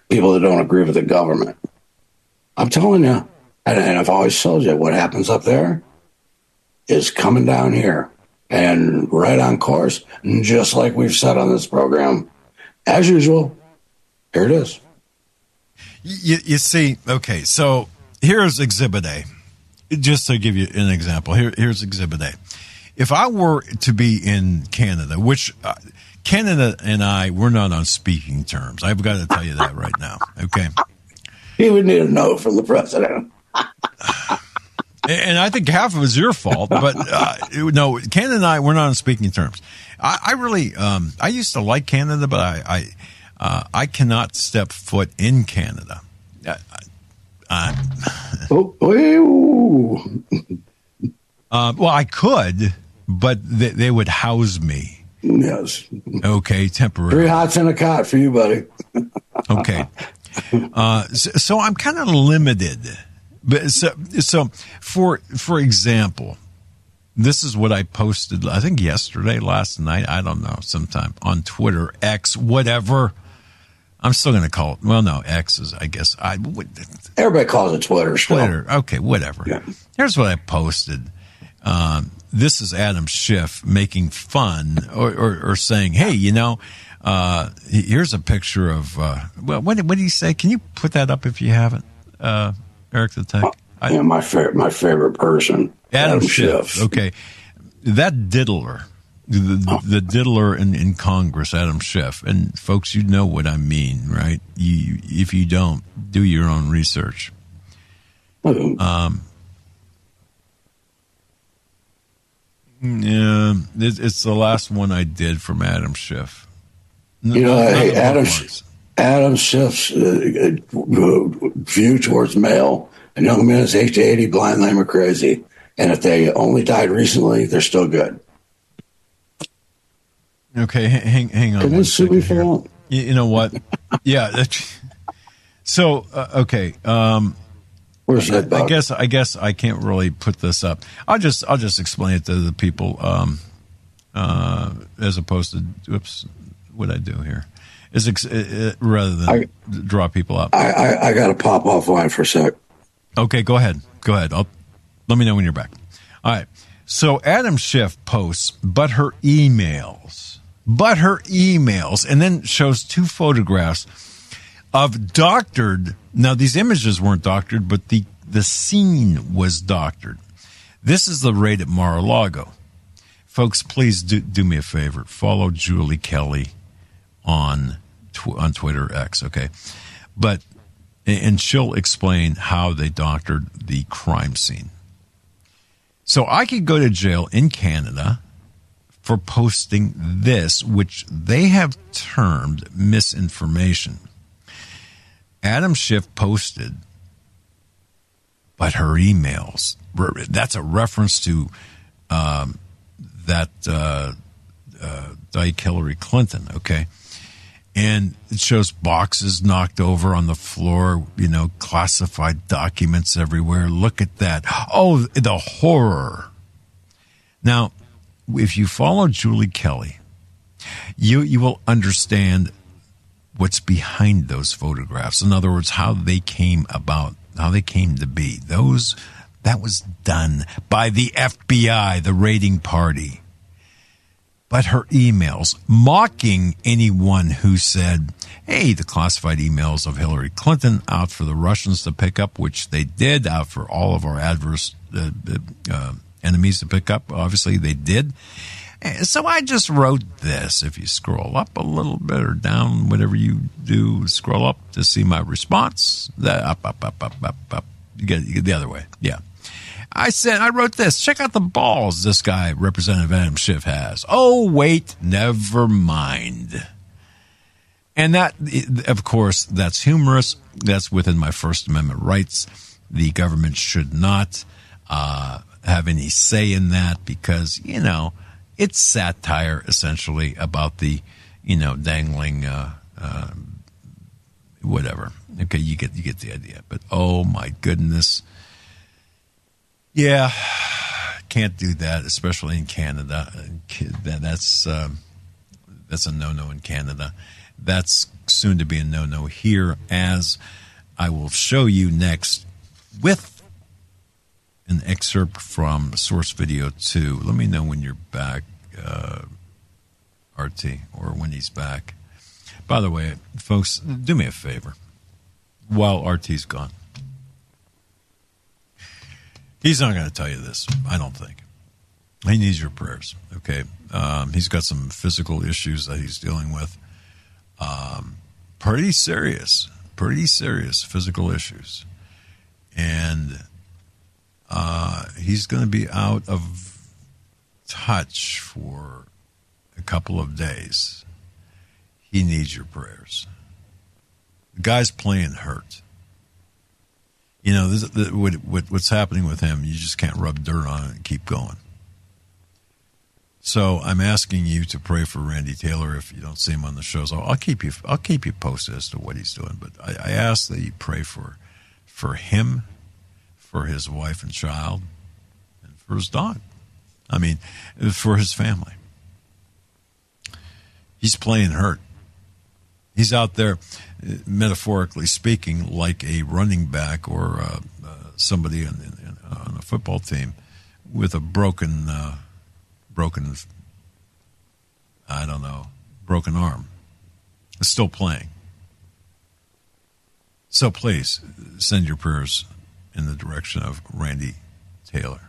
people that don't agree with the government. I'm telling you, and, and I've always told you, what happens up there is coming down here and right on course. And just like we've said on this program, as usual, here it is. You, you see, okay, so here's Exhibit A. Just to give you an example, here, here's Exhibit A. If I were to be in Canada, which uh, Canada and I, we're not on speaking terms. I've got to tell you that right now, okay? You would need a note from the president. And I think half of it is your fault, but uh, no, Canada and I, we're not on speaking terms. I, I really, um, I used to like Canada, but I, I, uh, I cannot step foot in Canada. I, I, oh, oh. uh, well, I could, but they, they would house me. Yes. Okay, temporarily. Three hots in a cot for you, buddy. Okay. Uh, so, so I'm kind of limited. But so, so for for example, this is what I posted, I think yesterday, last night, I don't know, sometime on Twitter, X, whatever. I'm still going to call it, well, no, X is, I guess. I Everybody calls it Twitter. Twitter, still. okay, whatever. Yeah. Here's what I posted. Um, this is Adam Schiff making fun or, or, or saying, hey, you know, uh, here's a picture of, uh, well, what, what did he say? Can you put that up if you haven't? Uh Eric the Tech. I, yeah, my favorite, my favorite person, Adam, Adam Schiff. Schiff. Okay, that diddler, the, oh. the diddler in, in Congress, Adam Schiff, and folks, you know what I mean, right? You, if you don't, do your own research. Mm-hmm. Um, yeah, it, it's the last one I did from Adam Schiff. You know, hey, Adam. Adam Schiff's uh, view towards male and young men is age to eighty, blind, lame, or crazy. And if they only died recently, they're still good. Okay, hang, hang on. Can one they sue me second for here. that? You, you know what? Yeah. That's, so, uh, okay. Um, Where's that I bug? guess I guess I can't really put this up. I'll just I'll just explain it to the people um, uh, as opposed to oops, what I do here. Is ex- uh, rather than I, draw people up. I, I, I got to pop offline for a sec. Okay, go ahead. Go ahead. I'll, let me know when you're back. All right. So Adam Schiff posts, but her emails, but her emails, and then shows two photographs of doctored. Now, these images weren't doctored, but the, the scene was doctored. This is the raid at Mar-a-Lago. Folks, please do, do me a favor. Follow Julie Kelly on tw- on Twitter X, okay? But and she'll explain how they doctored the crime scene. So I could go to jail in Canada for posting this, which they have termed misinformation. Adam Schiff posted, but her emails, that's a reference to um, that uh, uh, dyke Hillary Clinton, okay? And it shows boxes knocked over on the floor, you know, classified documents everywhere. Look at that. Oh, the horror. Now, if you follow Julie Kelly, you you will understand what's behind those photographs. In other words, how they came about, how they came to be. Those, that was done by the F B I, the raiding party. But her emails, mocking anyone who said, hey, the classified emails of Hillary Clinton out for the Russians to pick up, which they did, out for all of our adverse uh, uh, enemies to pick up. Obviously, they did. So I just wrote this. If you scroll up a little bit or down, whatever you do, scroll up to see my response. That up, up, up, up, up, up. You get, you get the other way. Yeah. I said, I wrote this. Check out the balls this guy, Representative Adam Schiff, has. Oh, wait, never mind. And that, of course, that's humorous. That's within my First Amendment rights. The government should not uh, have any say in that because, you know, it's satire, essentially, about the, you know, dangling, uh, uh, whatever. Okay, you get you get the idea. But, oh, my goodness. Yeah, can't do that, especially in Canada. That's um, that's a no-no in Canada. That's soon to be a no-no here, as I will show you next with an excerpt from Source Video two. Let me know when you're back, uh, R T, or when he's back. By the way, folks, do me a favor while R T's gone. He's not going to tell you this, I don't think. He needs your prayers, okay? Um, he's got some physical issues that he's dealing with. Um, pretty serious, pretty serious physical issues. And uh, he's going to be out of touch for a couple of days. He needs your prayers. The guy's playing hurt. You know, this, this, what, what, what's happening with him, you just can't rub dirt on it and keep going. So I'm asking you to pray for Randy Taylor if you don't see him on the shows. I'll, I'll keep you. I'll keep you posted as to what he's doing. But I, I ask that you pray for, for him, for his wife and child, and for his dog. I mean, for his family. He's playing hurt. He's out there, metaphorically speaking, like a running back or uh, uh, somebody in, in, on a football team with a broken, uh, broken, I don't know, broken arm. It's still playing. So please send your prayers in the direction of Randy Taylor.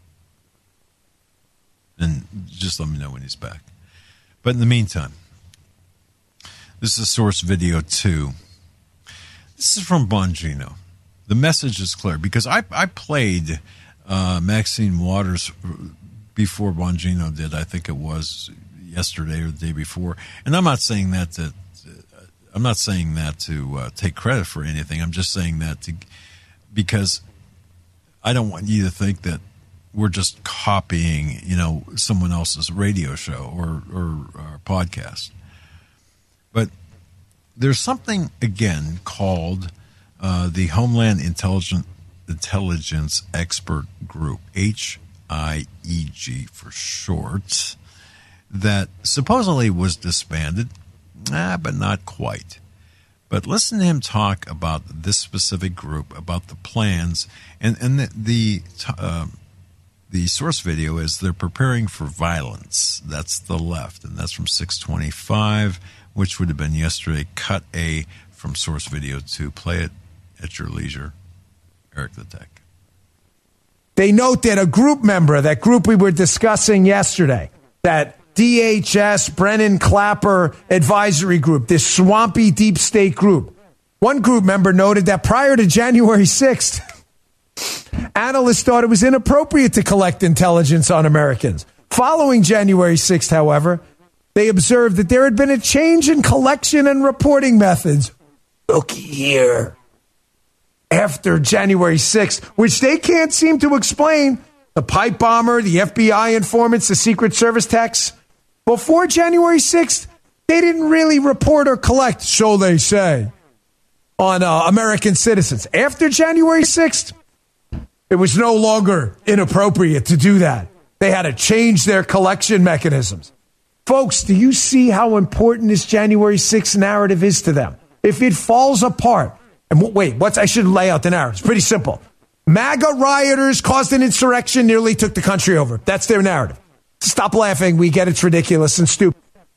And just let me know when he's back. But in the meantime, this is Source Video two. This is from Bongino. The message is clear because I, I played uh, Maxine Waters before Bongino did. I think it was yesterday or the day before. And I'm not saying that to I'm not saying that to uh, take credit for anything. I'm just saying that to because I don't want you to think that we're just copying, you know, someone else's radio show or or, or podcast. But there's something, again, called uh, the Homeland Intelligence, Intelligence Expert Group, H I E G for short, that supposedly was disbanded, ah, but not quite. But listen to him talk about this specific group, about the plans, and, and the the, uh, the source video is they're preparing for violence. That's the left, and that's from six twenty-five, which would have been yesterday. Cut A from Source Video two. Play it at your leisure. Eric the Tech. They note that a group member, that group we were discussing yesterday, that D H S, Brennan Clapper advisory group, this swampy deep state group. One group member noted that prior to January sixth, analysts thought it was inappropriate to collect intelligence on Americans. Following January sixth, however, they observed that there had been a change in collection and reporting methods. Look here. After January sixth, which they can't seem to explain, the pipe bomber, the F B I informants, the Secret Service techs. Before January sixth, they didn't really report or collect, so they say, on uh, American citizens. After January sixth, it was no longer inappropriate to do that. They had to change their collection mechanisms. Folks, do you see how important this January sixth narrative is to them? If it falls apart, and w- wait, what's I should lay out the narrative. It's pretty simple. MAGA rioters caused an insurrection, nearly took the country over. That's their narrative. Stop laughing. We get it's ridiculous and stupid.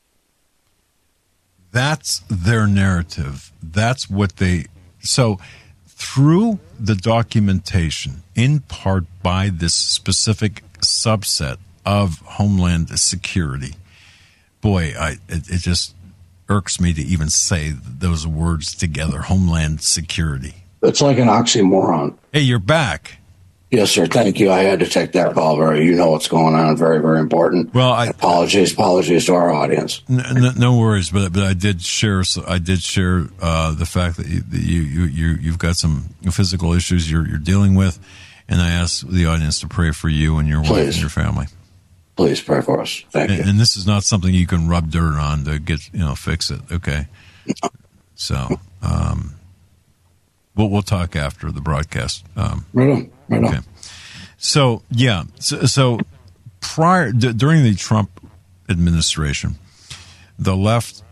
That's their narrative. That's what they... So through the documentation, in part by this specific subset of Homeland Security, boy, I it, it just irks me to even say those words together, Homeland Security. It's like an oxymoron. Hey, you're back. Yes, sir. Thank you. I had to take that call. Very, you know what's going on. Very, very important. Well, I apologies, apologies to our audience. No, no worries, but but I did share. I did share uh, the fact that you, you you you you've got some physical issues you're you're dealing with, and I asked the audience to pray for you and your wife Please. and your family. Please pray for us. Thank and, you. And this is not something you can rub dirt on to get you know fix it. Okay, so um, we'll we'll talk after the broadcast. Um, right on. Right on. Okay. So, yeah, so, so prior d- during the Trump administration, the left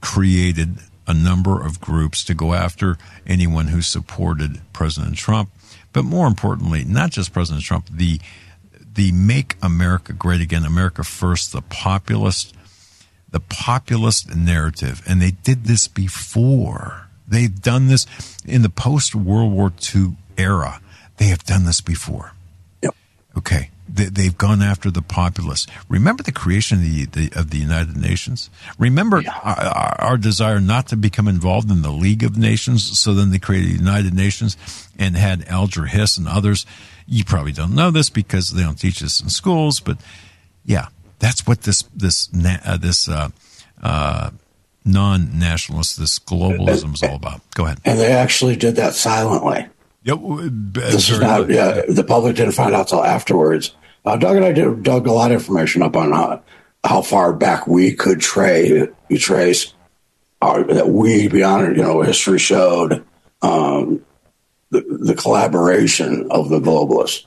created a number of groups to go after anyone who supported President Trump. But more importantly, not just President Trump, the the Make America Great Again, America First, the populist, the populist narrative. And they did this before. They've done this in the post-World War Two era. They have done this before. Yep. Okay. They, they've gone after the populists. Remember the creation of the, the, of the United Nations? Remember yeah. our, our desire not to become involved in the League of Nations? So then they created the United Nations and had Alger Hiss and others. You probably don't know this because they don't teach this in schools, but yeah, that's what this this uh, this uh, uh, non-nationalist, this globalism is all about. Go ahead. And they actually did that silently. Yep. This is not, yeah, the public didn't find out till afterwards. Uh, Doug and I did, dug a lot of information up on how, how far back we could tra- trace our, that we, beyond, you know, history showed um, the, the collaboration of the globalists.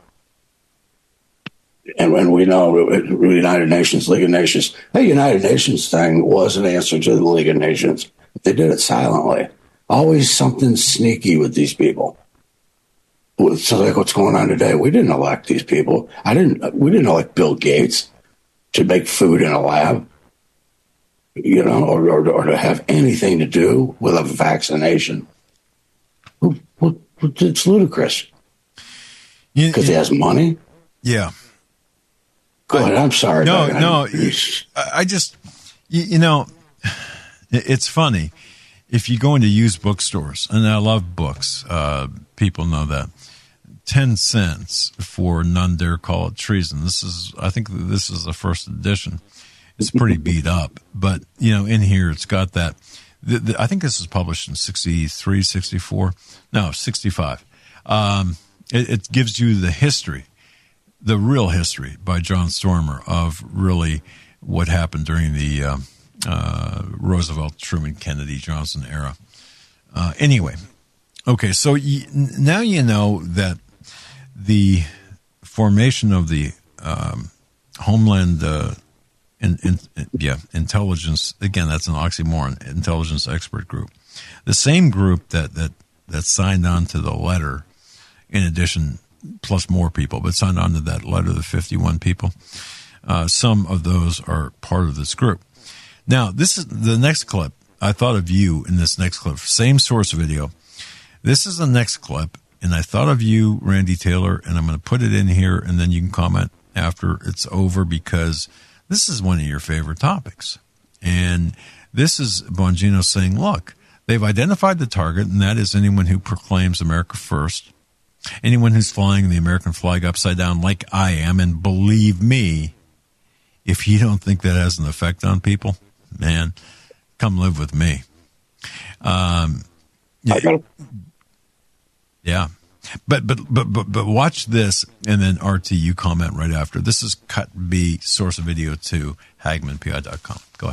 And when we know the United Nations, League of Nations, the United Nations thing was an answer to the League of Nations. But they did it silently. Always something sneaky with these people. So like what's going on today, we didn't elect these people. I didn't. We didn't elect Bill Gates to make food in a lab, you know, or, or, or to have anything to do with a vaccination. It's ludicrous because he has money. Yeah. Go ahead. I'm sorry. No, Doug. no. I just, you, you know, it's funny. If you go into used bookstores, and I love books, uh, people know that, ten cents for None Dare Call It Treason. This is, I think this is the first edition. It's pretty beat up, but, you know, in here it's got that. The, the, I think this was published in sixty-three, sixty-four. No, sixty-five. Um, it, it gives you the history, the real history by John Stormer of really what happened during the uh, uh, Roosevelt, Truman, Kennedy, Johnson era. Uh, anyway, okay, so y- now you know that the formation of the um, Homeland uh, in, in, yeah, intelligence, again, that's an oxymoron, intelligence expert group. The same group that, that, that signed on to the letter, in addition, plus more people, but signed on to that letter, the fifty-one people. Uh, some of those are part of this group. Now, this is the next clip. I thought of you in this next clip. Same source video. This is the next clip, and I thought of you, Randy Taylor, and I'm going to put it in here, and then you can comment after it's over because this is one of your favorite topics. And this is Bongino saying, look, they've identified the target, and that is anyone who proclaims America first, anyone who's flying the American flag upside down like I am, and believe me, if you don't think that has an effect on people, man, come live with me. Um, yeah, yeah. But, but but but but watch this, and then R T, you comment right after. This is Cut B, source of video two, Hagmann P I dot com. Go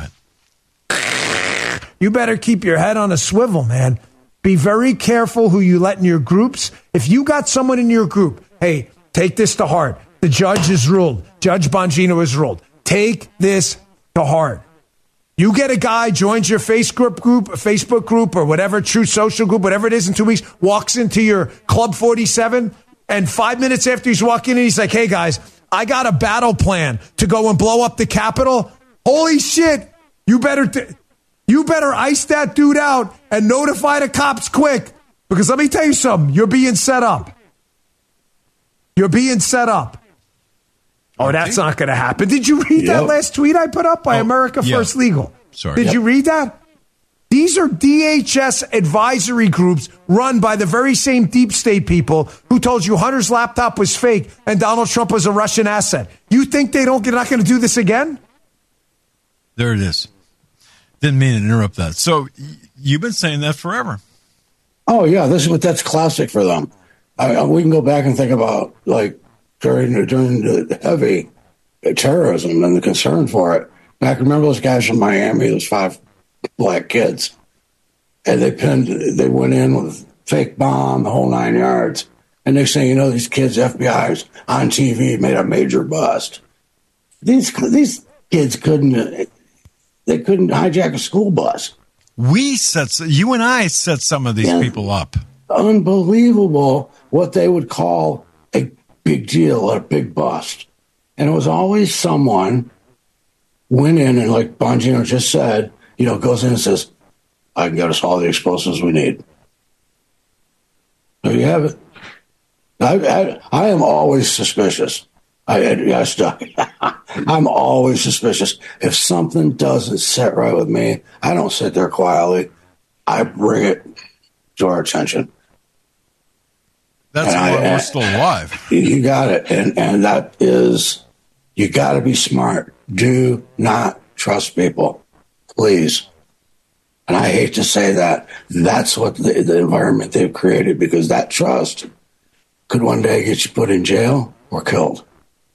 ahead. You better keep your head on a swivel, man. Be very careful who you let in your groups. If you got someone in your group, hey, take this to heart. The judge has ruled. Judge Bongino has ruled. Take this to heart. You get a guy, joins your Facebook group, Facebook group, or whatever, True Social group, whatever it is in two weeks, walks into your Club forty-seven, and five minutes after he's walking in, he's like, hey, guys, I got a battle plan to go and blow up the Capitol. Holy shit, you better... T- You better ice that dude out and notify the cops quick. Because let me tell you something. You're being set up. You're being set up. Oh, okay. That's not going to happen. Did you read yep. that last tweet I put up by oh, America yeah. First Legal? Sorry. Did yep. you read that? These are D H S advisory groups run by the very same deep state people who told you Hunter's laptop was fake and Donald Trump was a Russian asset. You think they don't, they're not going to do this again? There it is. Didn't mean to interrupt that. So you've been saying that forever. Oh yeah, this is what that's classic for them. I, we can go back and think about like during during the heavy terrorism and the concern for it. I can remember those guys from Miami, those five black kids, and they pinned. They went in with fake bomb, the whole nine yards. And next thing you know, these kids, F B I's on T V, made a major bust. These these kids couldn't. They couldn't hijack a school bus. We set, you and I set some of these Yeah. people up. Unbelievable what they would call a big deal, a big bust. And it was always someone went in and, like Bongino just said, you know, goes in and says, I can get us all the explosives we need. There you have it. I, I, I am always suspicious. I, I, I'm always suspicious. If something doesn't sit right with me, I don't sit there quietly. I bring it to our attention. That's And why I- we're I- still alive. You got it. And, and that is, you got to be smart. Do not trust people, please. And I hate to say that. That's what the, the environment they've created, because that trust could one day get you put in jail or killed.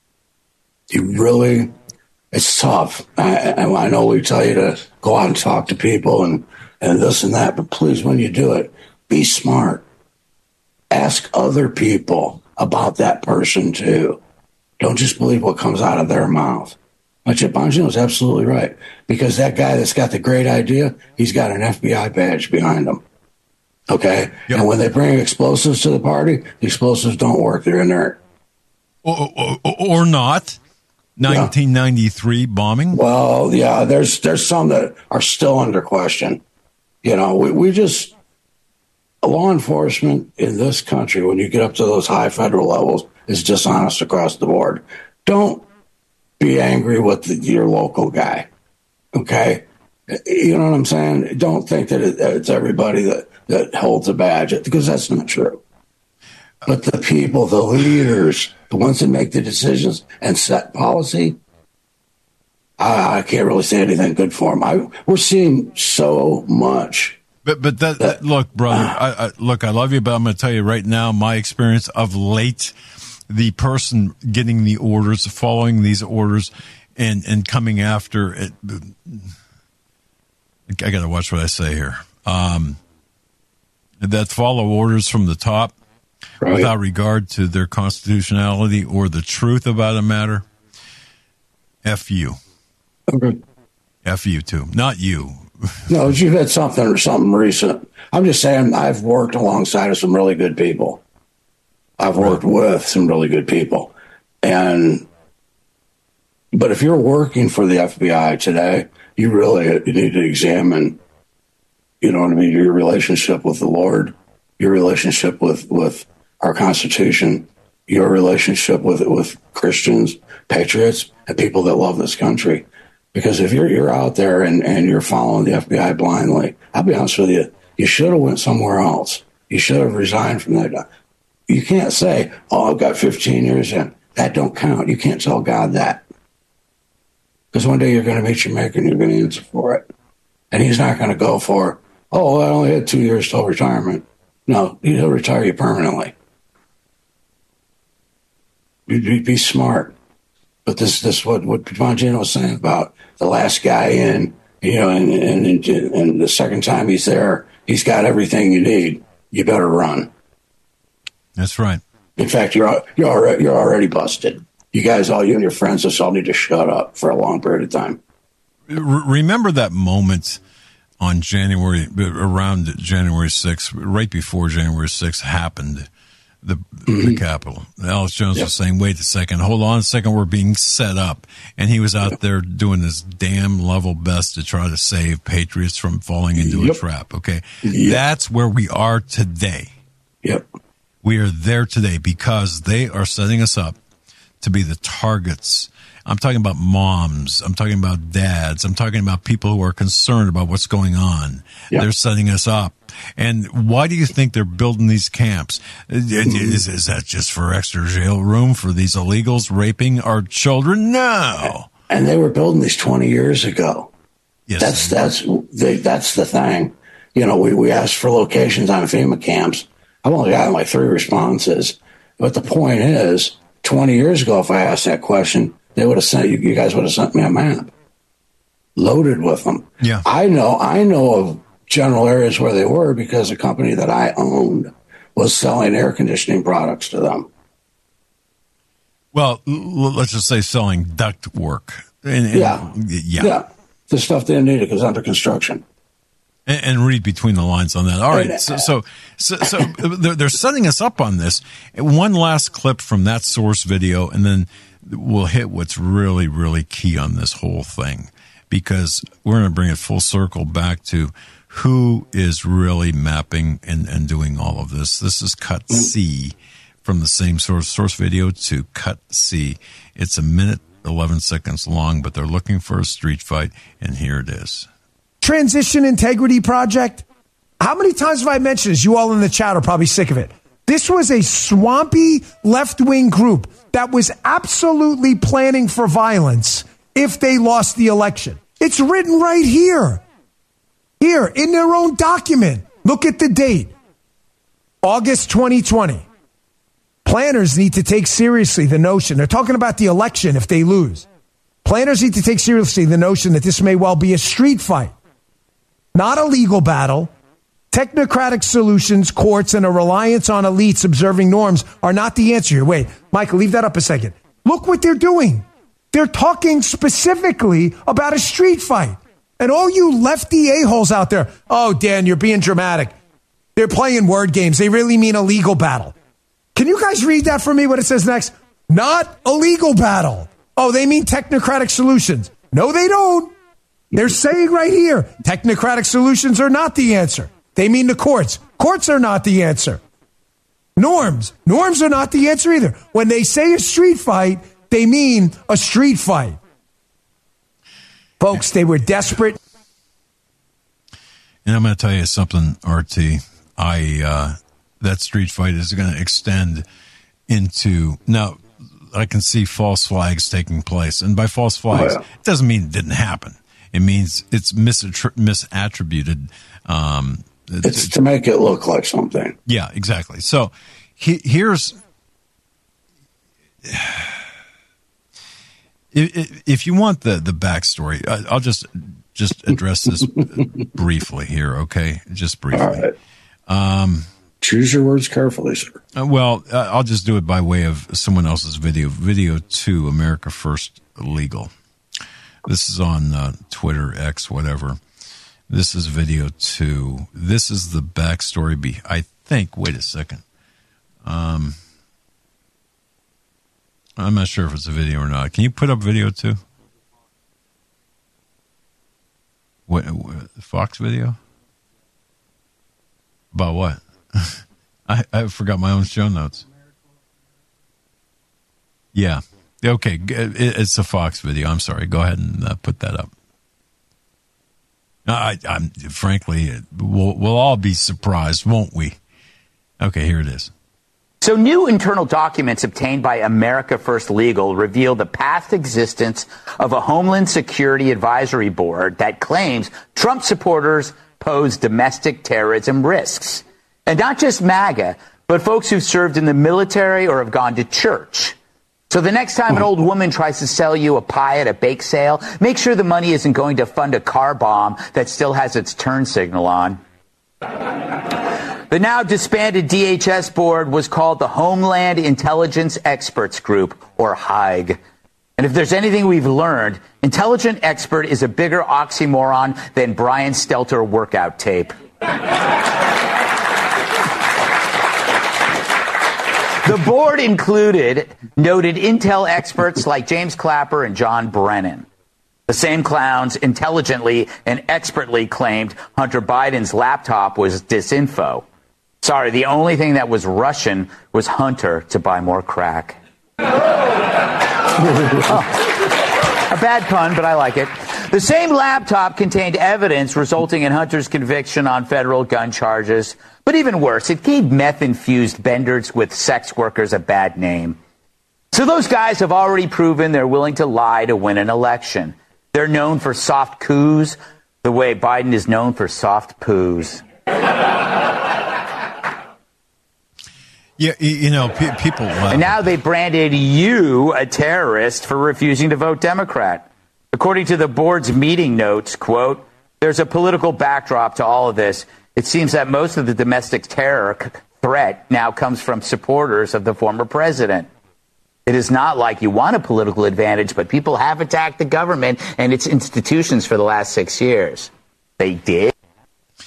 You really, it's tough. I, I I know we tell you to go out and talk to people and, and this and that, but please, when you do it, be smart. Ask other people about that person too. Don't just believe what comes out of their mouth. But Bongino is absolutely right, because that guy that's got the great idea, he's got an F B I badge behind him. Okay? Yep. And when they bring explosives to the party, the explosives don't work. They're inert. Or, or, or not. nineteen ninety-three bombing. Well, yeah, there's there's some that are still under question. You know, we, we just, law enforcement in this country, when you get up to those high federal levels, is dishonest across the board. Don't be angry with the, your local guy, okay? You know what I'm saying? Don't think that it, it's everybody that, that holds a badge, because that's not true. But the people, the leaders, the ones that make the decisions and set policy, I, I can't really say anything good for them. I, we're seeing so much. But but that, that look, brother. I, I, look, I love you, but I'm going to tell you right now, my experience of late, the person getting the orders, following these orders, and and coming after it. I got to watch what I say here. Um, that follow orders from the top, Right. without regard to their constitutionality or the truth about a matter. F you. Okay. F you too. Not you. No, you've had something or something recent. I'm just saying I've worked alongside of some really good people. I've worked with some really good people. And, but if you're working for the F B I today, you really you need to examine, you know what I mean, your relationship with the Lord, your relationship with, with our Constitution, your relationship with, with Christians, patriots, and people that love this country. Because if you're you're out there and, and you're following the F B I blindly, I'll be honest with you, you should have went somewhere else. You should have resigned from that. You can't say, oh, I've got fifteen years in. That don't count. You can't tell God that. Because one day you're going to meet your maker and you're going to answer for it. And he's not going to go for, oh, I only had two years till retirement. No, he'll retire you permanently. You'd be smart. But this this what what Bongino was saying about the last guy in, you know, and, and and the second time he's there, he's got everything you need. You better run. That's right. In fact, you're you're already, you're already busted. You guys, all you and your friends, just all need to shut up for a long period of time. R- remember that moment on January, around January sixth, right before January sixth happened, the mm-hmm. the Capitol. Alex Jones yep. was saying, wait a second, hold on a second, we're being set up. And he was out yep. there doing his damn level best to try to save patriots from falling into yep. a trap, okay? Yep. That's where we are today. Yep. We are there today because they are setting us up to be the targets. I'm talking about moms. I'm talking about dads. I'm talking about people who are concerned about what's going on. Yep. They're setting us up. And why do you think they're building these camps? Is, is that just for extra jail room for these illegals raping our children? No. And they were building these twenty years ago. Yes. That's that's they, that's the thing. You know, we, we asked for locations on FEMA camps. I've only gotten like three responses. But the point is, twenty years ago, if I asked that question, they would have sent you, you guys would have sent me a map loaded with them. Yeah. I know, I know of general areas where they were because a company that I owned was selling air conditioning products to them. Well, let's just say selling duct work. And, and, yeah. yeah. Yeah. The stuff they needed because under construction. And, and read between the lines on that. All right. So, so, so, so they're, they're setting us up on this. One last clip from that source video, and then we'll hit what's really, really key on this whole thing, because we're going to bring it full circle back to who is really mapping and, and doing all of this. This is cut C from the same source, source video to cut C. It's a minute, eleven seconds long, but they're looking for a street fight, and here it is. Transition Integrity Project. How many times have I mentioned this? You all in the chat are probably sick of it. This was a swampy left-wing group that was absolutely planning for violence if they lost the election. It's written right here. Here, in their own document. Look at the date. August twenty twenty. Planners need to take seriously the notion. They're talking about the election if they lose. Planners need to take seriously the notion that this may well be a street fight. Not a legal battle. Technocratic solutions, courts, and a reliance on elites observing norms are not the answer here. Wait, Michael, leave that up a second. Look what they're doing. They're talking specifically about a street fight. And all you lefty a-holes out there, oh, Dan, you're being dramatic. They're playing word games. They really mean a legal battle. Can you guys read that for me, what it says next? Not a legal battle. Oh, they mean technocratic solutions. No, they don't. They're saying right here, technocratic solutions are not the answer. They mean the courts. Courts are not the answer. Norms. Norms are not the answer either. When they say a street fight, they mean a street fight. Folks, they were desperate. And I'm going to tell you something, R T. I, uh, that street fight is going to extend into, now, I can see false flags taking place. And by false flags, oh, yeah. It doesn't mean it didn't happen. It means it's misattrib- misattributed. Um, it's to make it look like something. Yeah, exactly. So he, here's, if, if you want the, the backstory, I'll just just address this briefly here, okay? Just briefly. All right. Um, Choose your words carefully, sir. Uh, well, uh, I'll just do it by way of someone else's video. Video two, America First Legal. This is on uh, Twitter, X, whatever. This is video two. This is the backstory. Be I think. Wait a second. Um, I'm not sure if it's a video or not. Can you put up video two? What, what Fox video? About what? I, I forgot my own show notes. Yeah. Okay. It, it's a Fox video. I'm sorry. Go ahead and uh, put that up. I, I'm frankly, we'll, we'll all be surprised, won't we? Okay, here it is. So new internal documents obtained by America First Legal reveal the past existence of a Homeland Security Advisory Board that claims Trump supporters pose domestic terrorism risks. And not just MAGA, but folks who've served in the military or have gone to church. So the next time an old woman tries to sell you a pie at a bake sale, make sure the money isn't going to fund a car bomb that still has its turn signal on. The now disbanded D H S board was called the Homeland Intelligence Experts Group, or HIG. And if there's anything we've learned, intelligent expert is a bigger oxymoron than Brian Stelter workout tape. The board included noted intel experts like James Clapper and John Brennan. The same clowns intelligently and expertly claimed Hunter Biden's laptop was disinfo. Sorry, the only thing that was Russian was Hunter to buy more crack. Oh, a bad pun, but I like it. The same laptop contained evidence resulting in Hunter's conviction on federal gun charges. But even worse, it gave meth-infused benders with sex workers a bad name. So those guys have already proven they're willing to lie to win an election. They're known for soft coups, the way Biden is known for soft poos. Yeah, you know, pe- people laugh. And now they branded you a terrorist for refusing to vote Democrat. According to the board's meeting notes, quote, there's a political backdrop to all of this. It seems that most of the domestic terror c- threat now comes from supporters of the former president. It is not like you want a political advantage, but people have attacked the government and its institutions for the last six years. They did.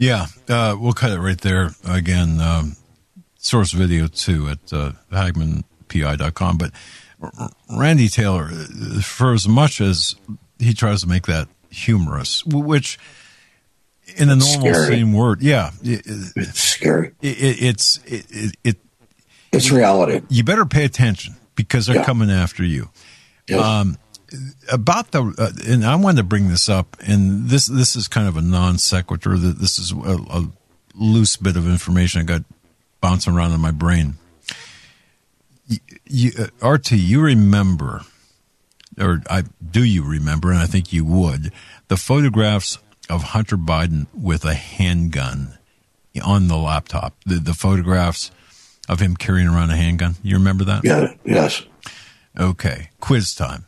Yeah, uh, we'll cut it right there. Again, um, source video too at uh, hagman p i dot com. But Randy Taylor, for as much as he tries to make that humorous, which in a it's normal scary. same word, yeah, it, It's scary. it, it, it's it, it, it It's reality. you better pay attention because they're Yeah. coming after you. Yes. Um, about the, uh, and I wanted to bring this up, and this this is kind of a non sequitur. That this is a, a loose bit of information I got bouncing around in my brain. You, you, uh, R T, you remember, or I do you remember, and I think you would, the photographs of Hunter Biden with a handgun on the laptop. The, the photographs of him carrying around a handgun. You remember that? Yeah. Yes. Okay, quiz time.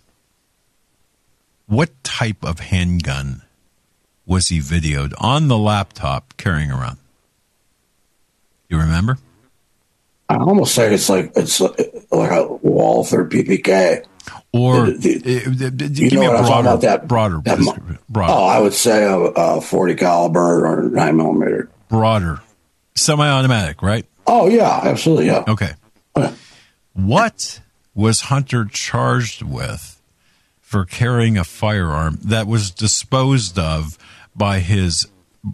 What type of handgun was he videoed on the laptop carrying around? You remember? I almost say it's like it's like a Walther P P K. Or The- the- uh, d- d- You give know me a what I'm talking broader, about? That broader, that mo- broader, Oh, I would say a, a forty caliber or nine millimeter. broader, semi-automatic, right? Oh yeah, absolutely. Yeah. Okay. Yeah. What was Hunter charged with for carrying a firearm that was disposed of by his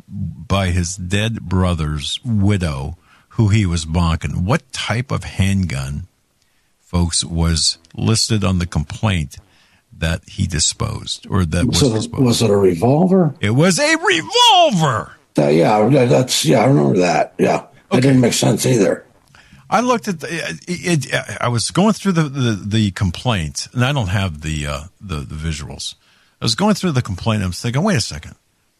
by his dead brother's widow, who he was bonking? What type of handgun, folks, was listed on the complaint that he disposed or that was So disposed? was it a revolver? It was a revolver. That, yeah, that- that's yeah. I remember that. Yeah, that didn't make sense either. I looked at the, it, it. I was going through the, the, the complaint, and I don't have the, uh, the the visuals. I was going through the complaint. And I was thinking, wait a second.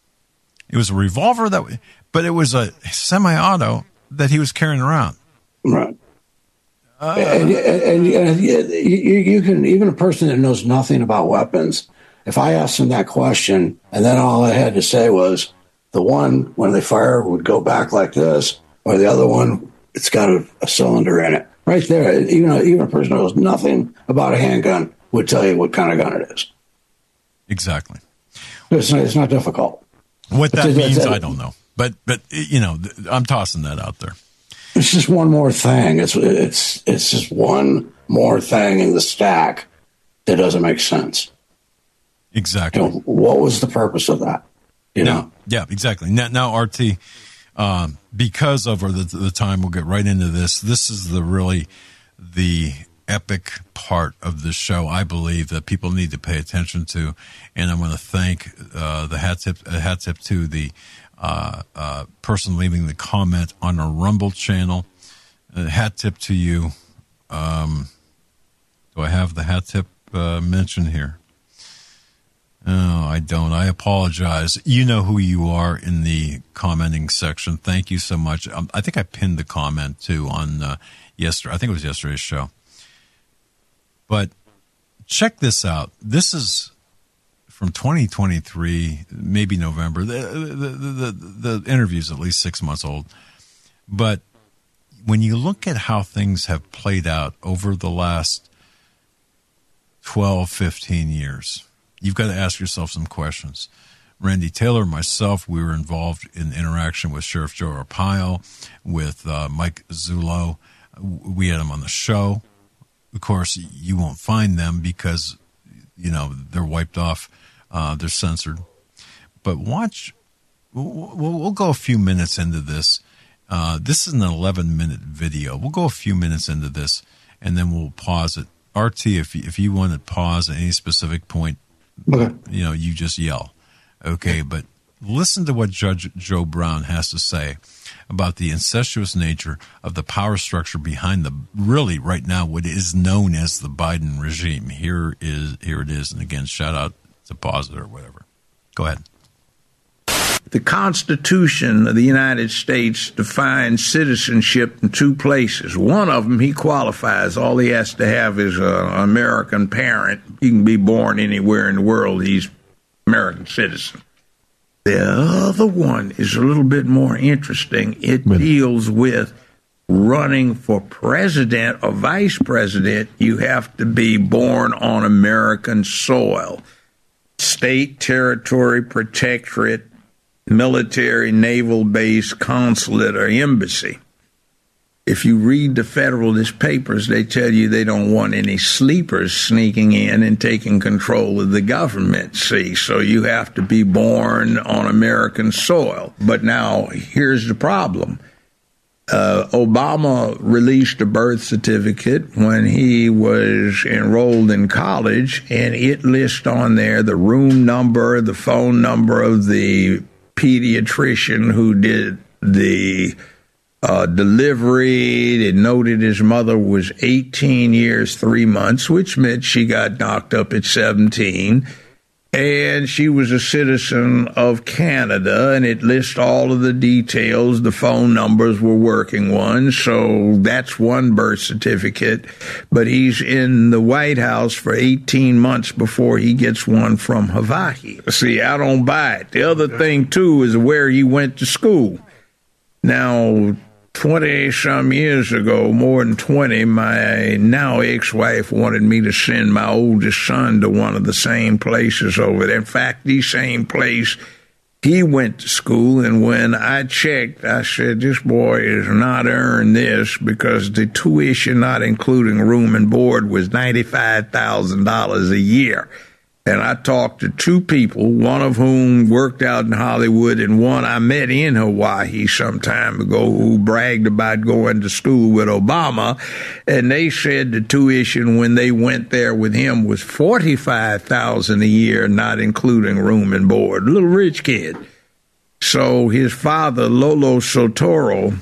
It was a revolver that, but it was a semi-auto that he was carrying around. Right. Uh, and, and, and you, you can, even a person that knows nothing about weapons, if I asked them that question and then all I had to say was the one when they fire would go back like this, or the other one, it's got a, a cylinder in it. Right there, even a, even a person who knows nothing about a handgun would tell you what kind of gun it is. Exactly. It's not, it's not difficult. What that It's- means, it's- I don't know. But, but you know, I'm tossing that out there. It's just one more thing. It's it's it's just one more thing in the stack that doesn't make sense. Exactly. You know, what was the purpose of that? You Yeah, know, yeah, exactly. Now, now R T, um, because of or the, the time, we'll get right into this. This is the really the epic part of the show, I believe, that people need to pay attention to. And I want to thank uh, the hat tip, uh, hat tip to the uh, uh, person leaving the comment on our Rumble channel. Uh, hat tip to you. Um, do I have the hat tip uh, mentioned here? Oh, I don't. I apologize. You know who you are in the commenting section. Thank you so much. Um, I think I pinned the comment too on uh, yesterday. I think it was yesterday's show. But check this out. This is from twenty twenty-three, maybe November. The, the, the, the, the interview's at least six months old. But when you look at how things have played out over the last twelve, fifteen years, you've got to ask yourself some questions. Randy Taylor, myself, we were involved in interaction with Sheriff Joe Arpaio, with uh, Mike Zullo. We had him on the show. Of course, you won't find them because, you know, they're wiped off. Uh, they're censored. But watch, we'll, we'll go a few minutes into this. Uh, this is an eleven-minute video. We'll go a few minutes into this, and then we'll pause it. R T, if you, if you want to pause at any specific point, okay. you know, you just yell. Okay, but listen to what Judge Joe Brown has to say about the incestuous nature of the power structure behind the, really right now, what is known as the Biden regime. Here is here it is. And again, shout out to pause it or whatever. Go ahead. The Constitution of the United States defines citizenship in two places. One of them, he qualifies. All he has to have is an American parent. He can be born anywhere in the world. He's American citizen. The other one is a little bit more interesting. It deals with running for president or vice president. You have to be born on American soil. State, territory, protectorate, military, naval base, consulate, or embassy. If you read the Federalist Papers, they tell you they don't want any sleepers sneaking in and taking control of the government, see? So you have to be born on American soil. But now, here's the problem. Uh, Obama released a birth certificate when he was enrolled in college, and it lists on there the room number, the phone number of the pediatrician who did the uh, delivery. It noted his mother was eighteen years, three months, which meant she got knocked up at seventeen. And she was a citizen of Canada, and it lists all of the details. The phone numbers were working ones, so that's one birth certificate. But he's in the White House for eighteen months before he gets one from Hawaii. See, I don't buy it. The other thing, too, is where he went to school. Now, twenty-some years ago, more than twenty, my now ex-wife wanted me to send my oldest son to one of the same places over there. In fact, the same place he went to school, and when I checked, I said, this boy is not earned this, because the tuition, not including room and board, was ninety-five thousand dollars a year. And I talked to two people, one of whom worked out in Hollywood and one I met in Hawaii some time ago, who bragged about going to school with Obama. And they said the tuition when they went there with him was forty-five thousand dollars a year, not including room and board. Little rich kid. So his father, Lolo Soetoro,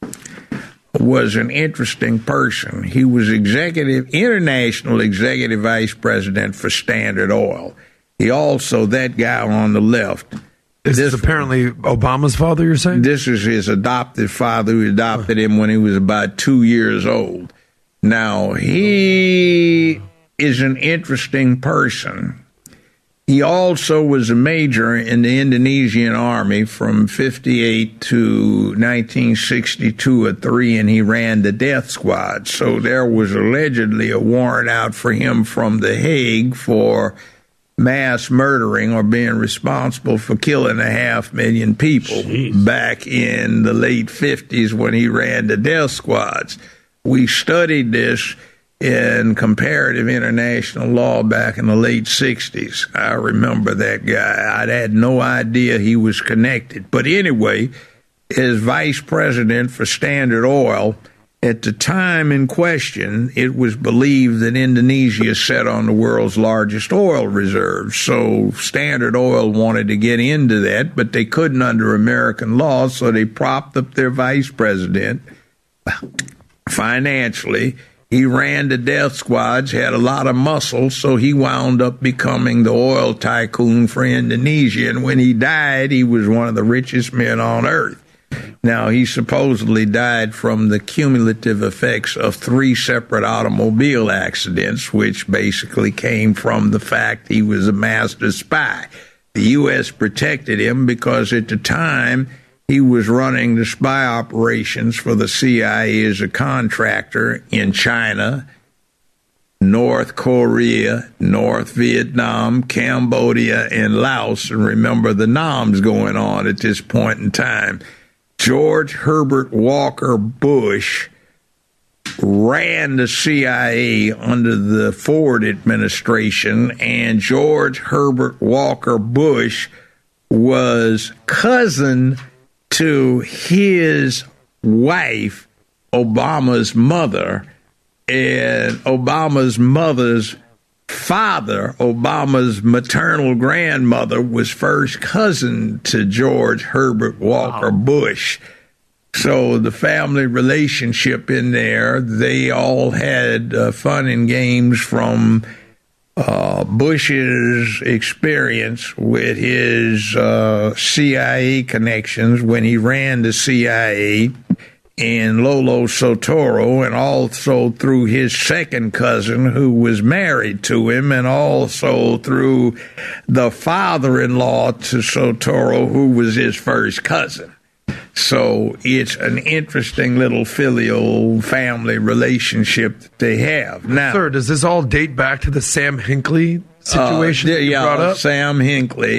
was an interesting person. He was executive, international executive vice president for Standard Oil. He also, that guy on the left. This, this is apparently Obama's father, you're saying? This is his adopted father who adopted him when he was about two years old. Now, he is an interesting person. He also was a major in the Indonesian army from fifty-eight to nineteen sixty-two or three, and he ran the death squad. So there was allegedly a warrant out for him from The Hague for mass murdering or being responsible for killing a half million people. Jeez. Back in the late fifties when he ran the death squads. We studied this in comparative international law back in the late sixties. I remember that guy. I had no idea he was connected. But anyway, as vice president for Standard Oil, at the time in question, it was believed that Indonesia sat on the world's largest oil reserves. So Standard Oil wanted to get into that, but they couldn't under American law, so they propped up their vice president financially. He ran the death squads, had a lot of muscle, so he wound up becoming the oil tycoon for Indonesia. And when he died, he was one of the richest men on earth. Now, he supposedly died from the cumulative effects of three separate automobile accidents, which basically came from the fact he was a master spy. The U S protected him because at the time he was running the spy operations for the C I A as a contractor in China, North Korea, North Vietnam, Cambodia, and Laos. And remember the noms going on at this point in time. George Herbert Walker Bush ran the C I A under the Ford administration, and George Herbert Walker Bush was cousin to his wife, Obama's mother, and Obama's mother's father, Obama's maternal grandmother, was first cousin to George Herbert Walker wow. Bush. So the family relationship in there, they all had uh, fun and games from Uh, Bush's experience with his uh, C I A connections when he ran the C I A, and Lolo Soetoro, and also through his second cousin who was married to him, and also through the father-in-law to Soetoro, who was his first cousin. So it's an interesting little filial family relationship that they have. Now, sir, does this all date back to the Sam Hinckley situation uh, that you yeah, brought up? Sam Hinckley.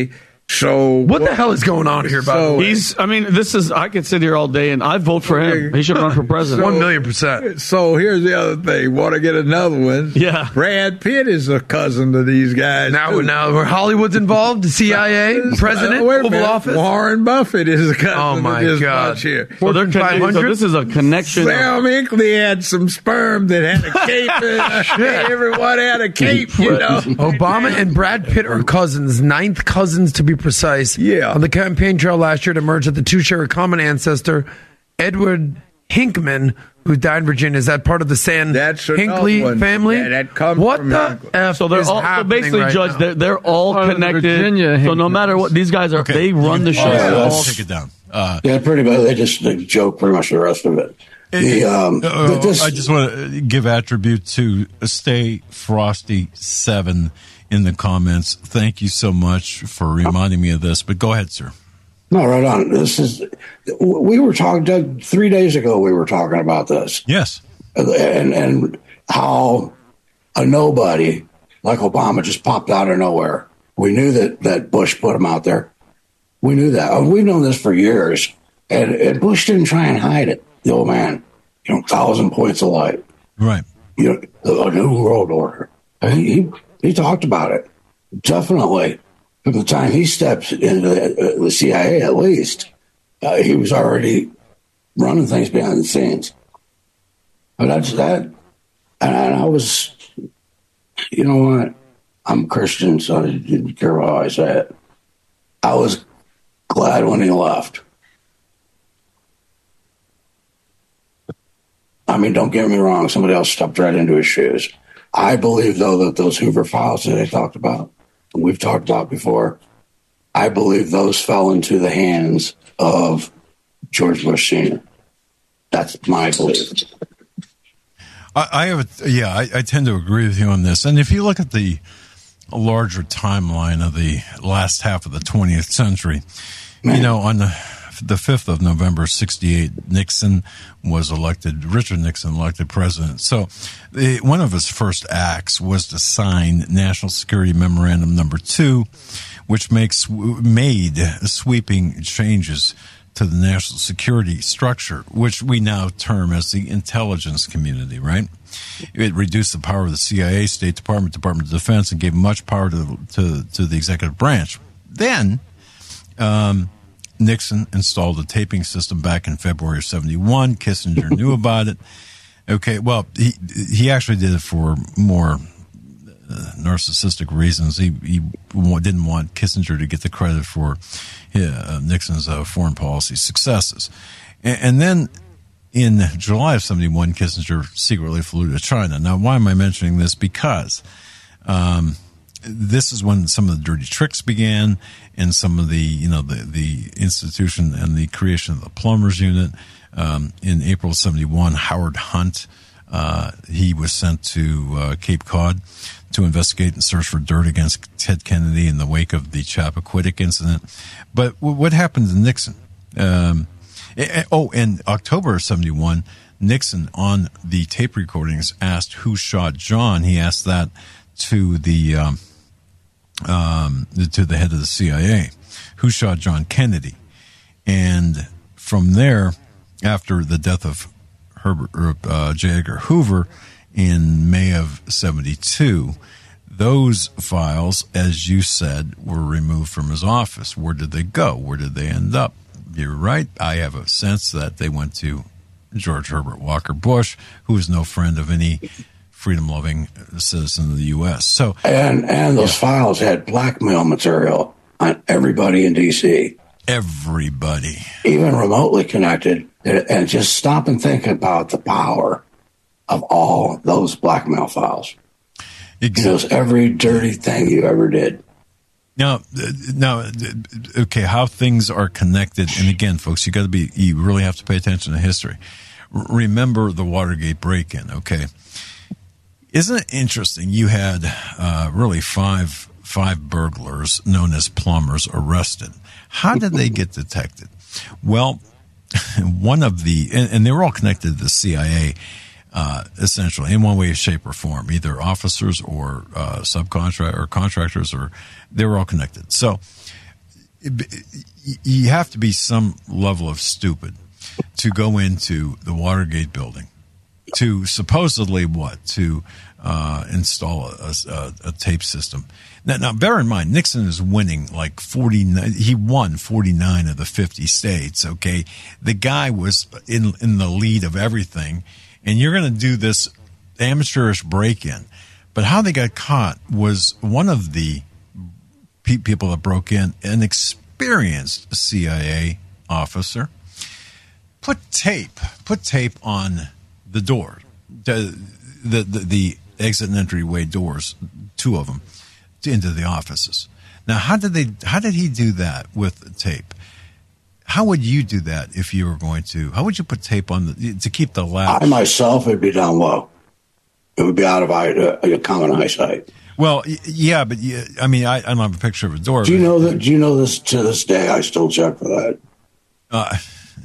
So what the hell is going on here? By so, the way, he's. I mean, this is. I could sit here all day, and I vote for him. He should run for president. One million percent. So here's the other thing. Want to get another one? Yeah. Brad Pitt is a cousin to these guys. Now, too. now, where Hollywood involved, the C I A, president, uh, wait a Oval minute. Office. Warren Buffett is a cousin Oh my to this God. bunch here. So, they're connected, so this is a connection. Sam Inkley had some sperm that had a cape. Everyone had a cape, you know. Obama and Brad Pitt are cousins, ninth cousins to be precise. Yeah. On the campaign trail last year, it emerged that the two share a common ancestor, Edward Hinkman, who died in Virginia. Is that part of the San That's Hinckley one. family? Yeah, that comes what from the Hinckley. F So they're is all so happening basically, right Judge. now? They're, they're all Part of the connected. Virginia So no Hinkman. matter what, these guys are. Okay. They run the show. Yeah, They're all- that's- Take it down. Uh, Yeah, pretty much. They just they joke pretty much the rest of it. The, um, uh, but this, I just want to give attribute to Stay Frosty seven in the comments. Thank you so much for reminding me of this. But go ahead, sir. no, right on. This is. We were talking Doug, three days ago. We were talking about this. Yes. and and how a nobody like Obama just popped out of nowhere. We knew that, that Bush put him out there. We knew that. We've known this for years. And, and Bush didn't try and hide it. The old man, you know, thousand points of light. Right. You know, a new world order. And he, he he talked about it. Definitely. From the time he stepped into the, the C I A, at least, uh, he was already running things behind the scenes. But that's that. And I was, you know what? I'm Christian, so I didn't care how I say it. I was glad when he left. I mean, don't get me wrong. Somebody else stepped right into his shoes. I believe, though, that those Hoover files that they talked about, and we've talked about before, I believe those fell into the hands of George Bush Senior That's my belief. I, I have, a, yeah, I, I tend to agree with you on this. And if you look at the larger timeline of the last half of the twentieth century, Man. you know, on the the fifth of November, sixty-eight, Nixon was elected, Richard Nixon elected president. So the, one of his first acts was to sign National Security Memorandum Number Two, which makes made sweeping changes to the national security structure, which we now term as the intelligence community, right? It reduced the power of the C I A, State Department, Department of Defense, and gave much power to to, to the executive branch. Then, um, Nixon installed a taping system back in February of seventy-one. Kissinger knew about it. Okay, well, he he actually did it for more uh, narcissistic reasons. He he didn't want Kissinger to get the credit for uh, Nixon's uh, foreign policy successes. And, and then in July of seventy-one, Kissinger secretly flew to China. Now, why am I mentioning this? Because um, this is when some of the dirty tricks began, and some of the, you know, the, the institution and the creation of the plumbers unit. Um, in April of seventy-one, Howard Hunt, uh, he was sent to uh, Cape Cod to investigate and search for dirt against Ted Kennedy in the wake of the Chappaquiddick incident. But w- what happened to Nixon? Um, and, oh, in October of seventy-one, Nixon on the tape recordings asked who shot John. He asked that to the um, um, to the head of the C I A, who shot John Kennedy. And from there, after the death of Herbert uh, J. Edgar Hoover in May of seventy-two, those files, as you said, were removed from his office. Where did they go? Where did they end up? You're right. I have a sense that they went to George Herbert Walker Bush, who was no friend of any freedom-loving citizen of the U S. So, and and those yeah. files had blackmail material on everybody in D C Everybody, even remotely connected. And just stop and think about the power of all those blackmail files. Exactly. It was every dirty thing you ever did. Now, now, okay, how things are connected, and again, folks, you got to be, you really have to pay attention to history. R- remember the Watergate break-in, okay? Isn't it interesting? You had uh, really five five burglars known as plumbers arrested. How did they get detected? Well, one of the, and, and they were all connected to the C I A, uh, essentially, in one way, shape, or form, either officers or uh, subcontract or contractors, or they were all connected. So you have to be some level of stupid to go into the Watergate building to supposedly what? To uh, install a, a, a tape system. Now, now, bear in mind, Nixon is winning like forty-nine. He won forty-nine of the fifty states. Okay, the guy was in in the lead of everything, and you're going to do this amateurish break-in. But how they got caught was one of the pe- people that broke in, an experienced C I A officer, put tape, put tape on the door, the the the, the exit and entryway doors, two of them, into the offices. Now, how did they? How did he do that with tape? How would you do that if you were going to? How would you put tape on the to keep the latch? I myself would be down low. It would be out of eye, uh, common eyesight. Well, yeah, but yeah, I mean, I, I don't have a picture of a door. Do you know that? Do you know this? To this day, I still check for that. Uh,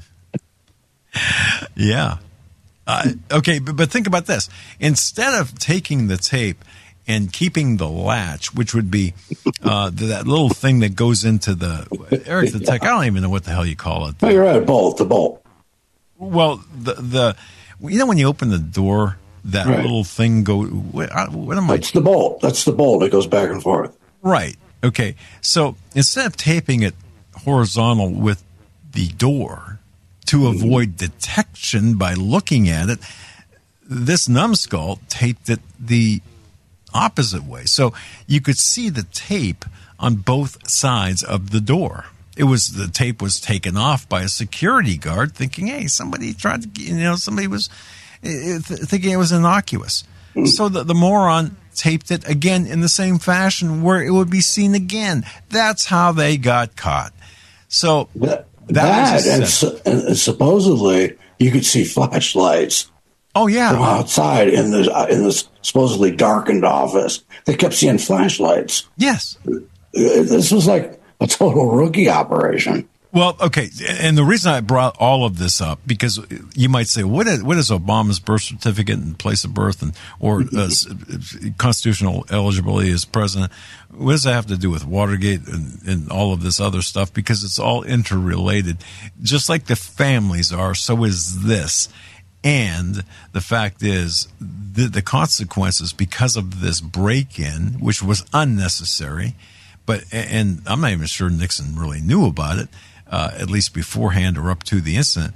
yeah. Uh, okay, but, but think about this. Instead of taking the tape and keeping the latch, which would be uh, that little thing that goes into the Eric the Tech. I don't even know what the hell you call it. No, you're right. Bolt, the bolt. Well, the the you know when you open the door, that right. little thing go. What, what am I? It's the bolt. That's the bolt. It goes back and forth. Right. Okay. So instead of taping it horizontal with the door to mm-hmm. avoid detection by looking at it, this numbskull taped it the opposite way. So you could see the tape on both sides of the door. It was the tape was taken off by a security guard thinking, hey, somebody tried to, you know, somebody was uh, thinking it was innocuous. Mm. So the, the moron taped it again in the same fashion where it would be seen again. That's how they got caught. So that, that, that was and, su- and supposedly you could see flashlights. Oh yeah, from outside in the in this supposedly darkened office. They kept seeing flashlights. Yes, this was like a total rookie operation. Well, okay, and the reason I brought all of this up because you might say, what is, what is Obama's birth certificate and place of birth and or uh, constitutional eligibility as president? What does that have to do with Watergate and, and all of this other stuff? Because it's all interrelated, just like the families are. So is this. And the fact is, the, the consequences because of this break-in, which was unnecessary, but and I'm not even sure Nixon really knew about it, uh, at least beforehand or up to the incident.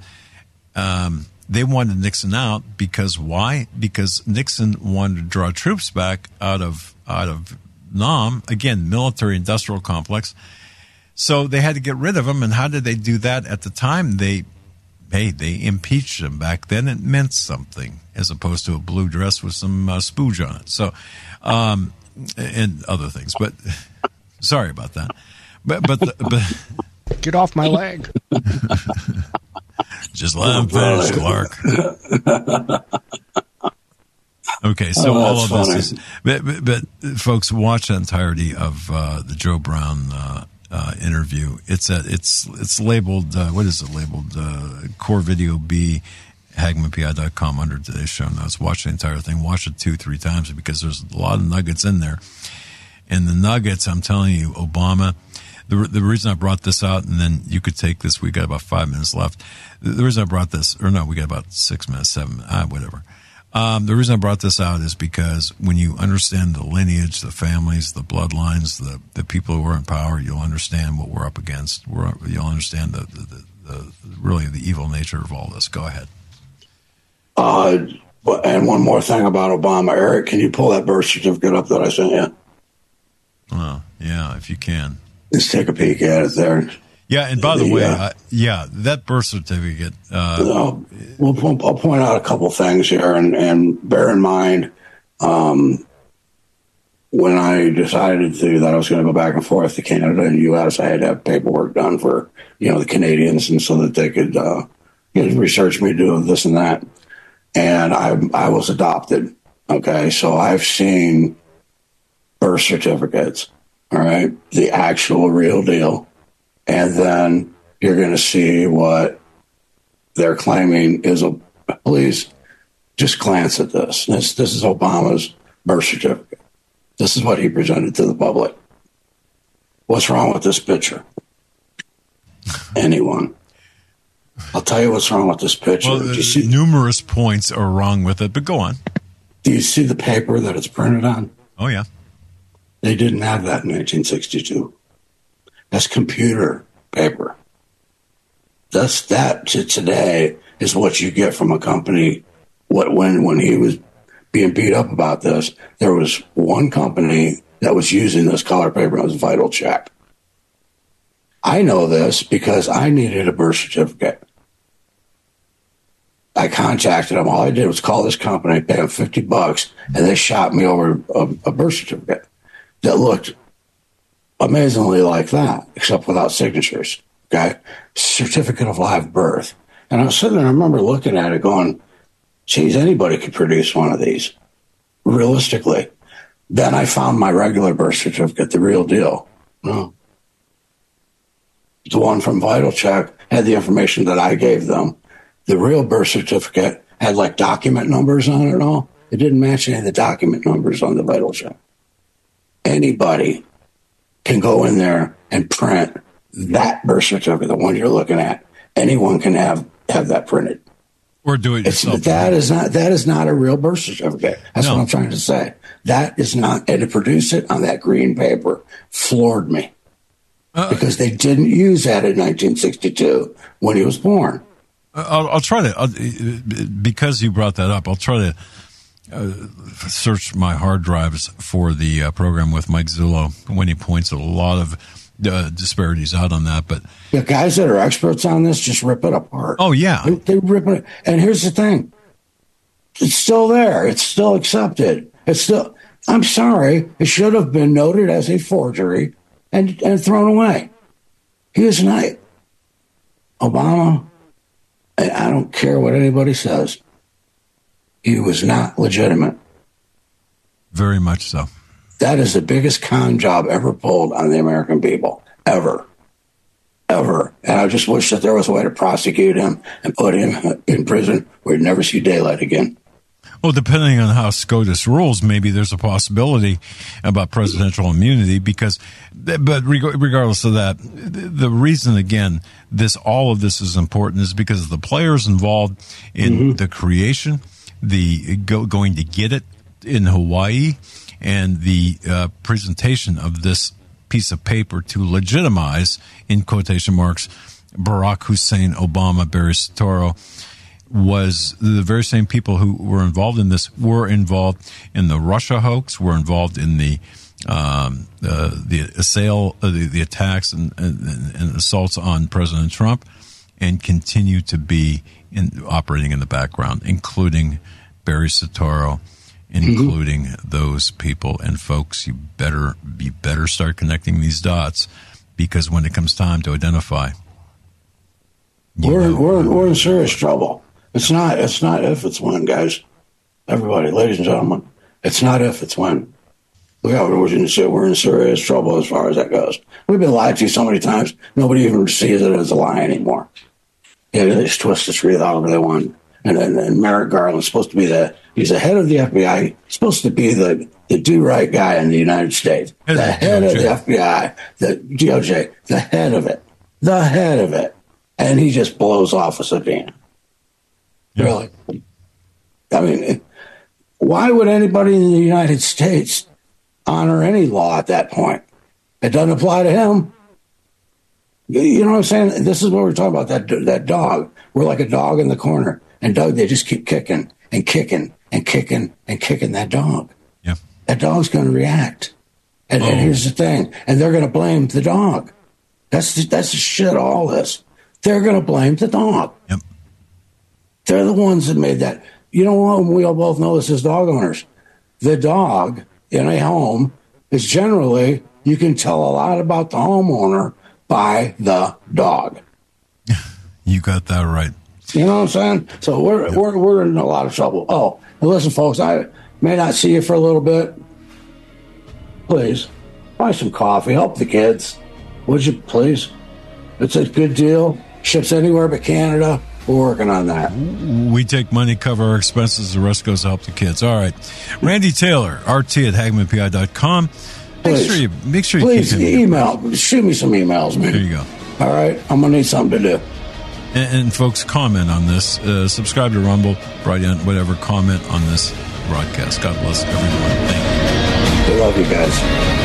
Um, they wanted Nixon out because why? Because Nixon wanted to draw troops back out of out of Nam, again, military-industrial complex. So they had to get rid of him. And how did they do that at the time? They Hey, they impeached him. Back then it meant something as opposed to a blue dress with some uh, spooge on it. So, um, and other things. But sorry about that. But, but, the, but get off my leg. Just let him finish, Clark. Okay, so oh, all of funny. this is, but, but, but folks, watch the entirety of uh, the Joe Brown uh Uh, interview. It's a, it's it's labeled. Uh, what is it labeled? Uh, Core Video B, Hagman P I dot com under today's show notes. Watch the entire thing. Watch it two, three times because there's a lot of nuggets in there. And the nuggets, I'm telling you, Obama. The the reason I brought this out, and then you could take this. We got about five minutes left. The, the reason I brought this, or no, we got about six minutes, seven, ah, whatever. Um, the reason I brought this out is because when you understand the lineage, the families, the bloodlines, the, the people who are in power, you'll understand what we're up against. We're, you'll understand the, the, the, the really the evil nature of all this. Go ahead. Uh, and one more thing about Obama, Eric, can you pull that birth certificate up that I sent you? Oh, yeah, if you can. Let's take a peek at it there. Yeah, and by the, the way, uh, uh, yeah, that birth certificate. Uh, I'll, we'll, I'll point out a couple things here, and, and bear in mind, um, when I decided to that I was going to go back and forth to Canada and U S, I had to have paperwork done for you know the Canadians, and so that they could uh, you know, research me, do this and that. And I I was adopted. Okay, so I've seen birth certificates. All right, the actual real deal. And then you're going to see what they're claiming is a, please just glance at this. This, this is Obama's birth certificate. This is what he presented to the public. What's wrong with this picture? Anyone. I'll tell you what's wrong with this picture. Well, Do you see, numerous points are wrong with it, but go on. do you see the paper that it's printed on? Oh, yeah. They didn't have that in nineteen sixty-two. That's computer paper. That's that to today is what you get from a company. What when when he was being beat up about this, there was one company that was using this color paper. It was Vital Check. I know this because I needed a birth certificate. I contacted them. All I did was call this company, pay them fifty bucks, and they shot me over a, a birth certificate that looked amazingly like that, except without signatures. Okay, certificate of live birth. And I was sitting there, I remember looking at it going, geez, anybody could produce one of these, realistically. Then I found my regular birth certificate, the real deal. No. The one from Vital Check had the information that I gave them. The real birth certificate had like document numbers on it and all. It didn't match any of the document numbers on the Vital Check. Anybody can go in there and print that birth certificate, the one you're looking at. Anyone can have, have that printed. Or do it yourself. It's, that is not that is not a real birth certificate. That's No. what I'm trying to say. That is not, and to produce it on that green paper floored me. Uh, because they didn't use that in nineteen sixty-two when he was born. I'll, I'll try to, I'll, because you brought that up, I'll try to uh, search my hard drives for the uh, program with Mike Zullo when he points a lot of uh, disparities out on that. But The guys that are experts on this just rip it apart. oh yeah, They, they rip it. And here's the thing. It's still there. It's still accepted. It's still, I'm sorry, it should have been noted as a forgery and, and thrown away. He was not, Obama, I I don't care what anybody says. He was not legitimate. very much so. That is the biggest con job ever pulled on the American people, ever. Ever. And I just wish that there was a way to prosecute him and put him in prison where he'd never see daylight again. Well, depending on how SCOTUS rules, maybe there's a possibility about presidential immunity because, but regardless of that, the reason, again, this, all of this is important is because the players involved in mm-hmm. the creation, the go, going to get it in Hawaii, and the uh, presentation of this piece of paper to legitimize, in quotation marks, Barack Hussein Obama, Barry Soetoro, was the very same people who were involved in this were involved in the Russia hoax, were involved in the um, uh, the assail, uh, the, the attacks and, and, and assaults on President Trump, and continue to be in, operating in the background, including Barry Soetoro, including mm-hmm. those people. And folks, you better you better start connecting these dots, because when it comes time to identify, we're we're we're in serious trouble. It's not, it's not if, it's when, guys. Everybody, ladies and gentlemen, it's not if, it's when. Look how we're in, we're in serious trouble as far as that goes. We've been lied to so many times, nobody even sees it as a lie anymore. Yeah, they just twist the truth however they want. And, and, and Merrick Garland's supposed to be the, he's the head of the F B I, he's supposed to be the, the do-right guy in the United States. The head of the F B I, the D O J, the head of it, the head of it. And he just blows off a subpoena. Yeah. Really? I mean, why would anybody in the United States honor any law at that point? It doesn't apply to him. You know what I'm saying? This is what we're talking about, that that dog. We're like a dog in the corner. And Doug, they just keep kicking and kicking and kicking and kicking that dog. Yeah. That dog's going to react. And, oh. and here's the thing. And they're going to blame the dog. That's the, that's the shit, all this. They're going to blame the dog. Yep. They're the ones that made that. You know what? We all both know this as dog owners. The dog in a home is generally, you can tell a lot about the homeowner by the dog. You got that right. You know what I'm saying? So we're yep. we're we're in a lot of trouble. Oh, and listen, folks, I may not see you for a little bit. Please buy some coffee. Help the kids, would you please? It's a good deal. Ships anywhere but Canada. We're working on that. We take money, cover our expenses. The rest goes to help the kids. All right. Randy Taylor, R T at Hagman P I dot com. Make please, sure you make sure you please keep him email. Shoot me some emails, man. There you go. All right, I'm going to need something to do. And, and folks, comment on this. Uh, subscribe to Rumble, write in whatever, comment on this broadcast. God bless everyone. Thank you. I love you guys.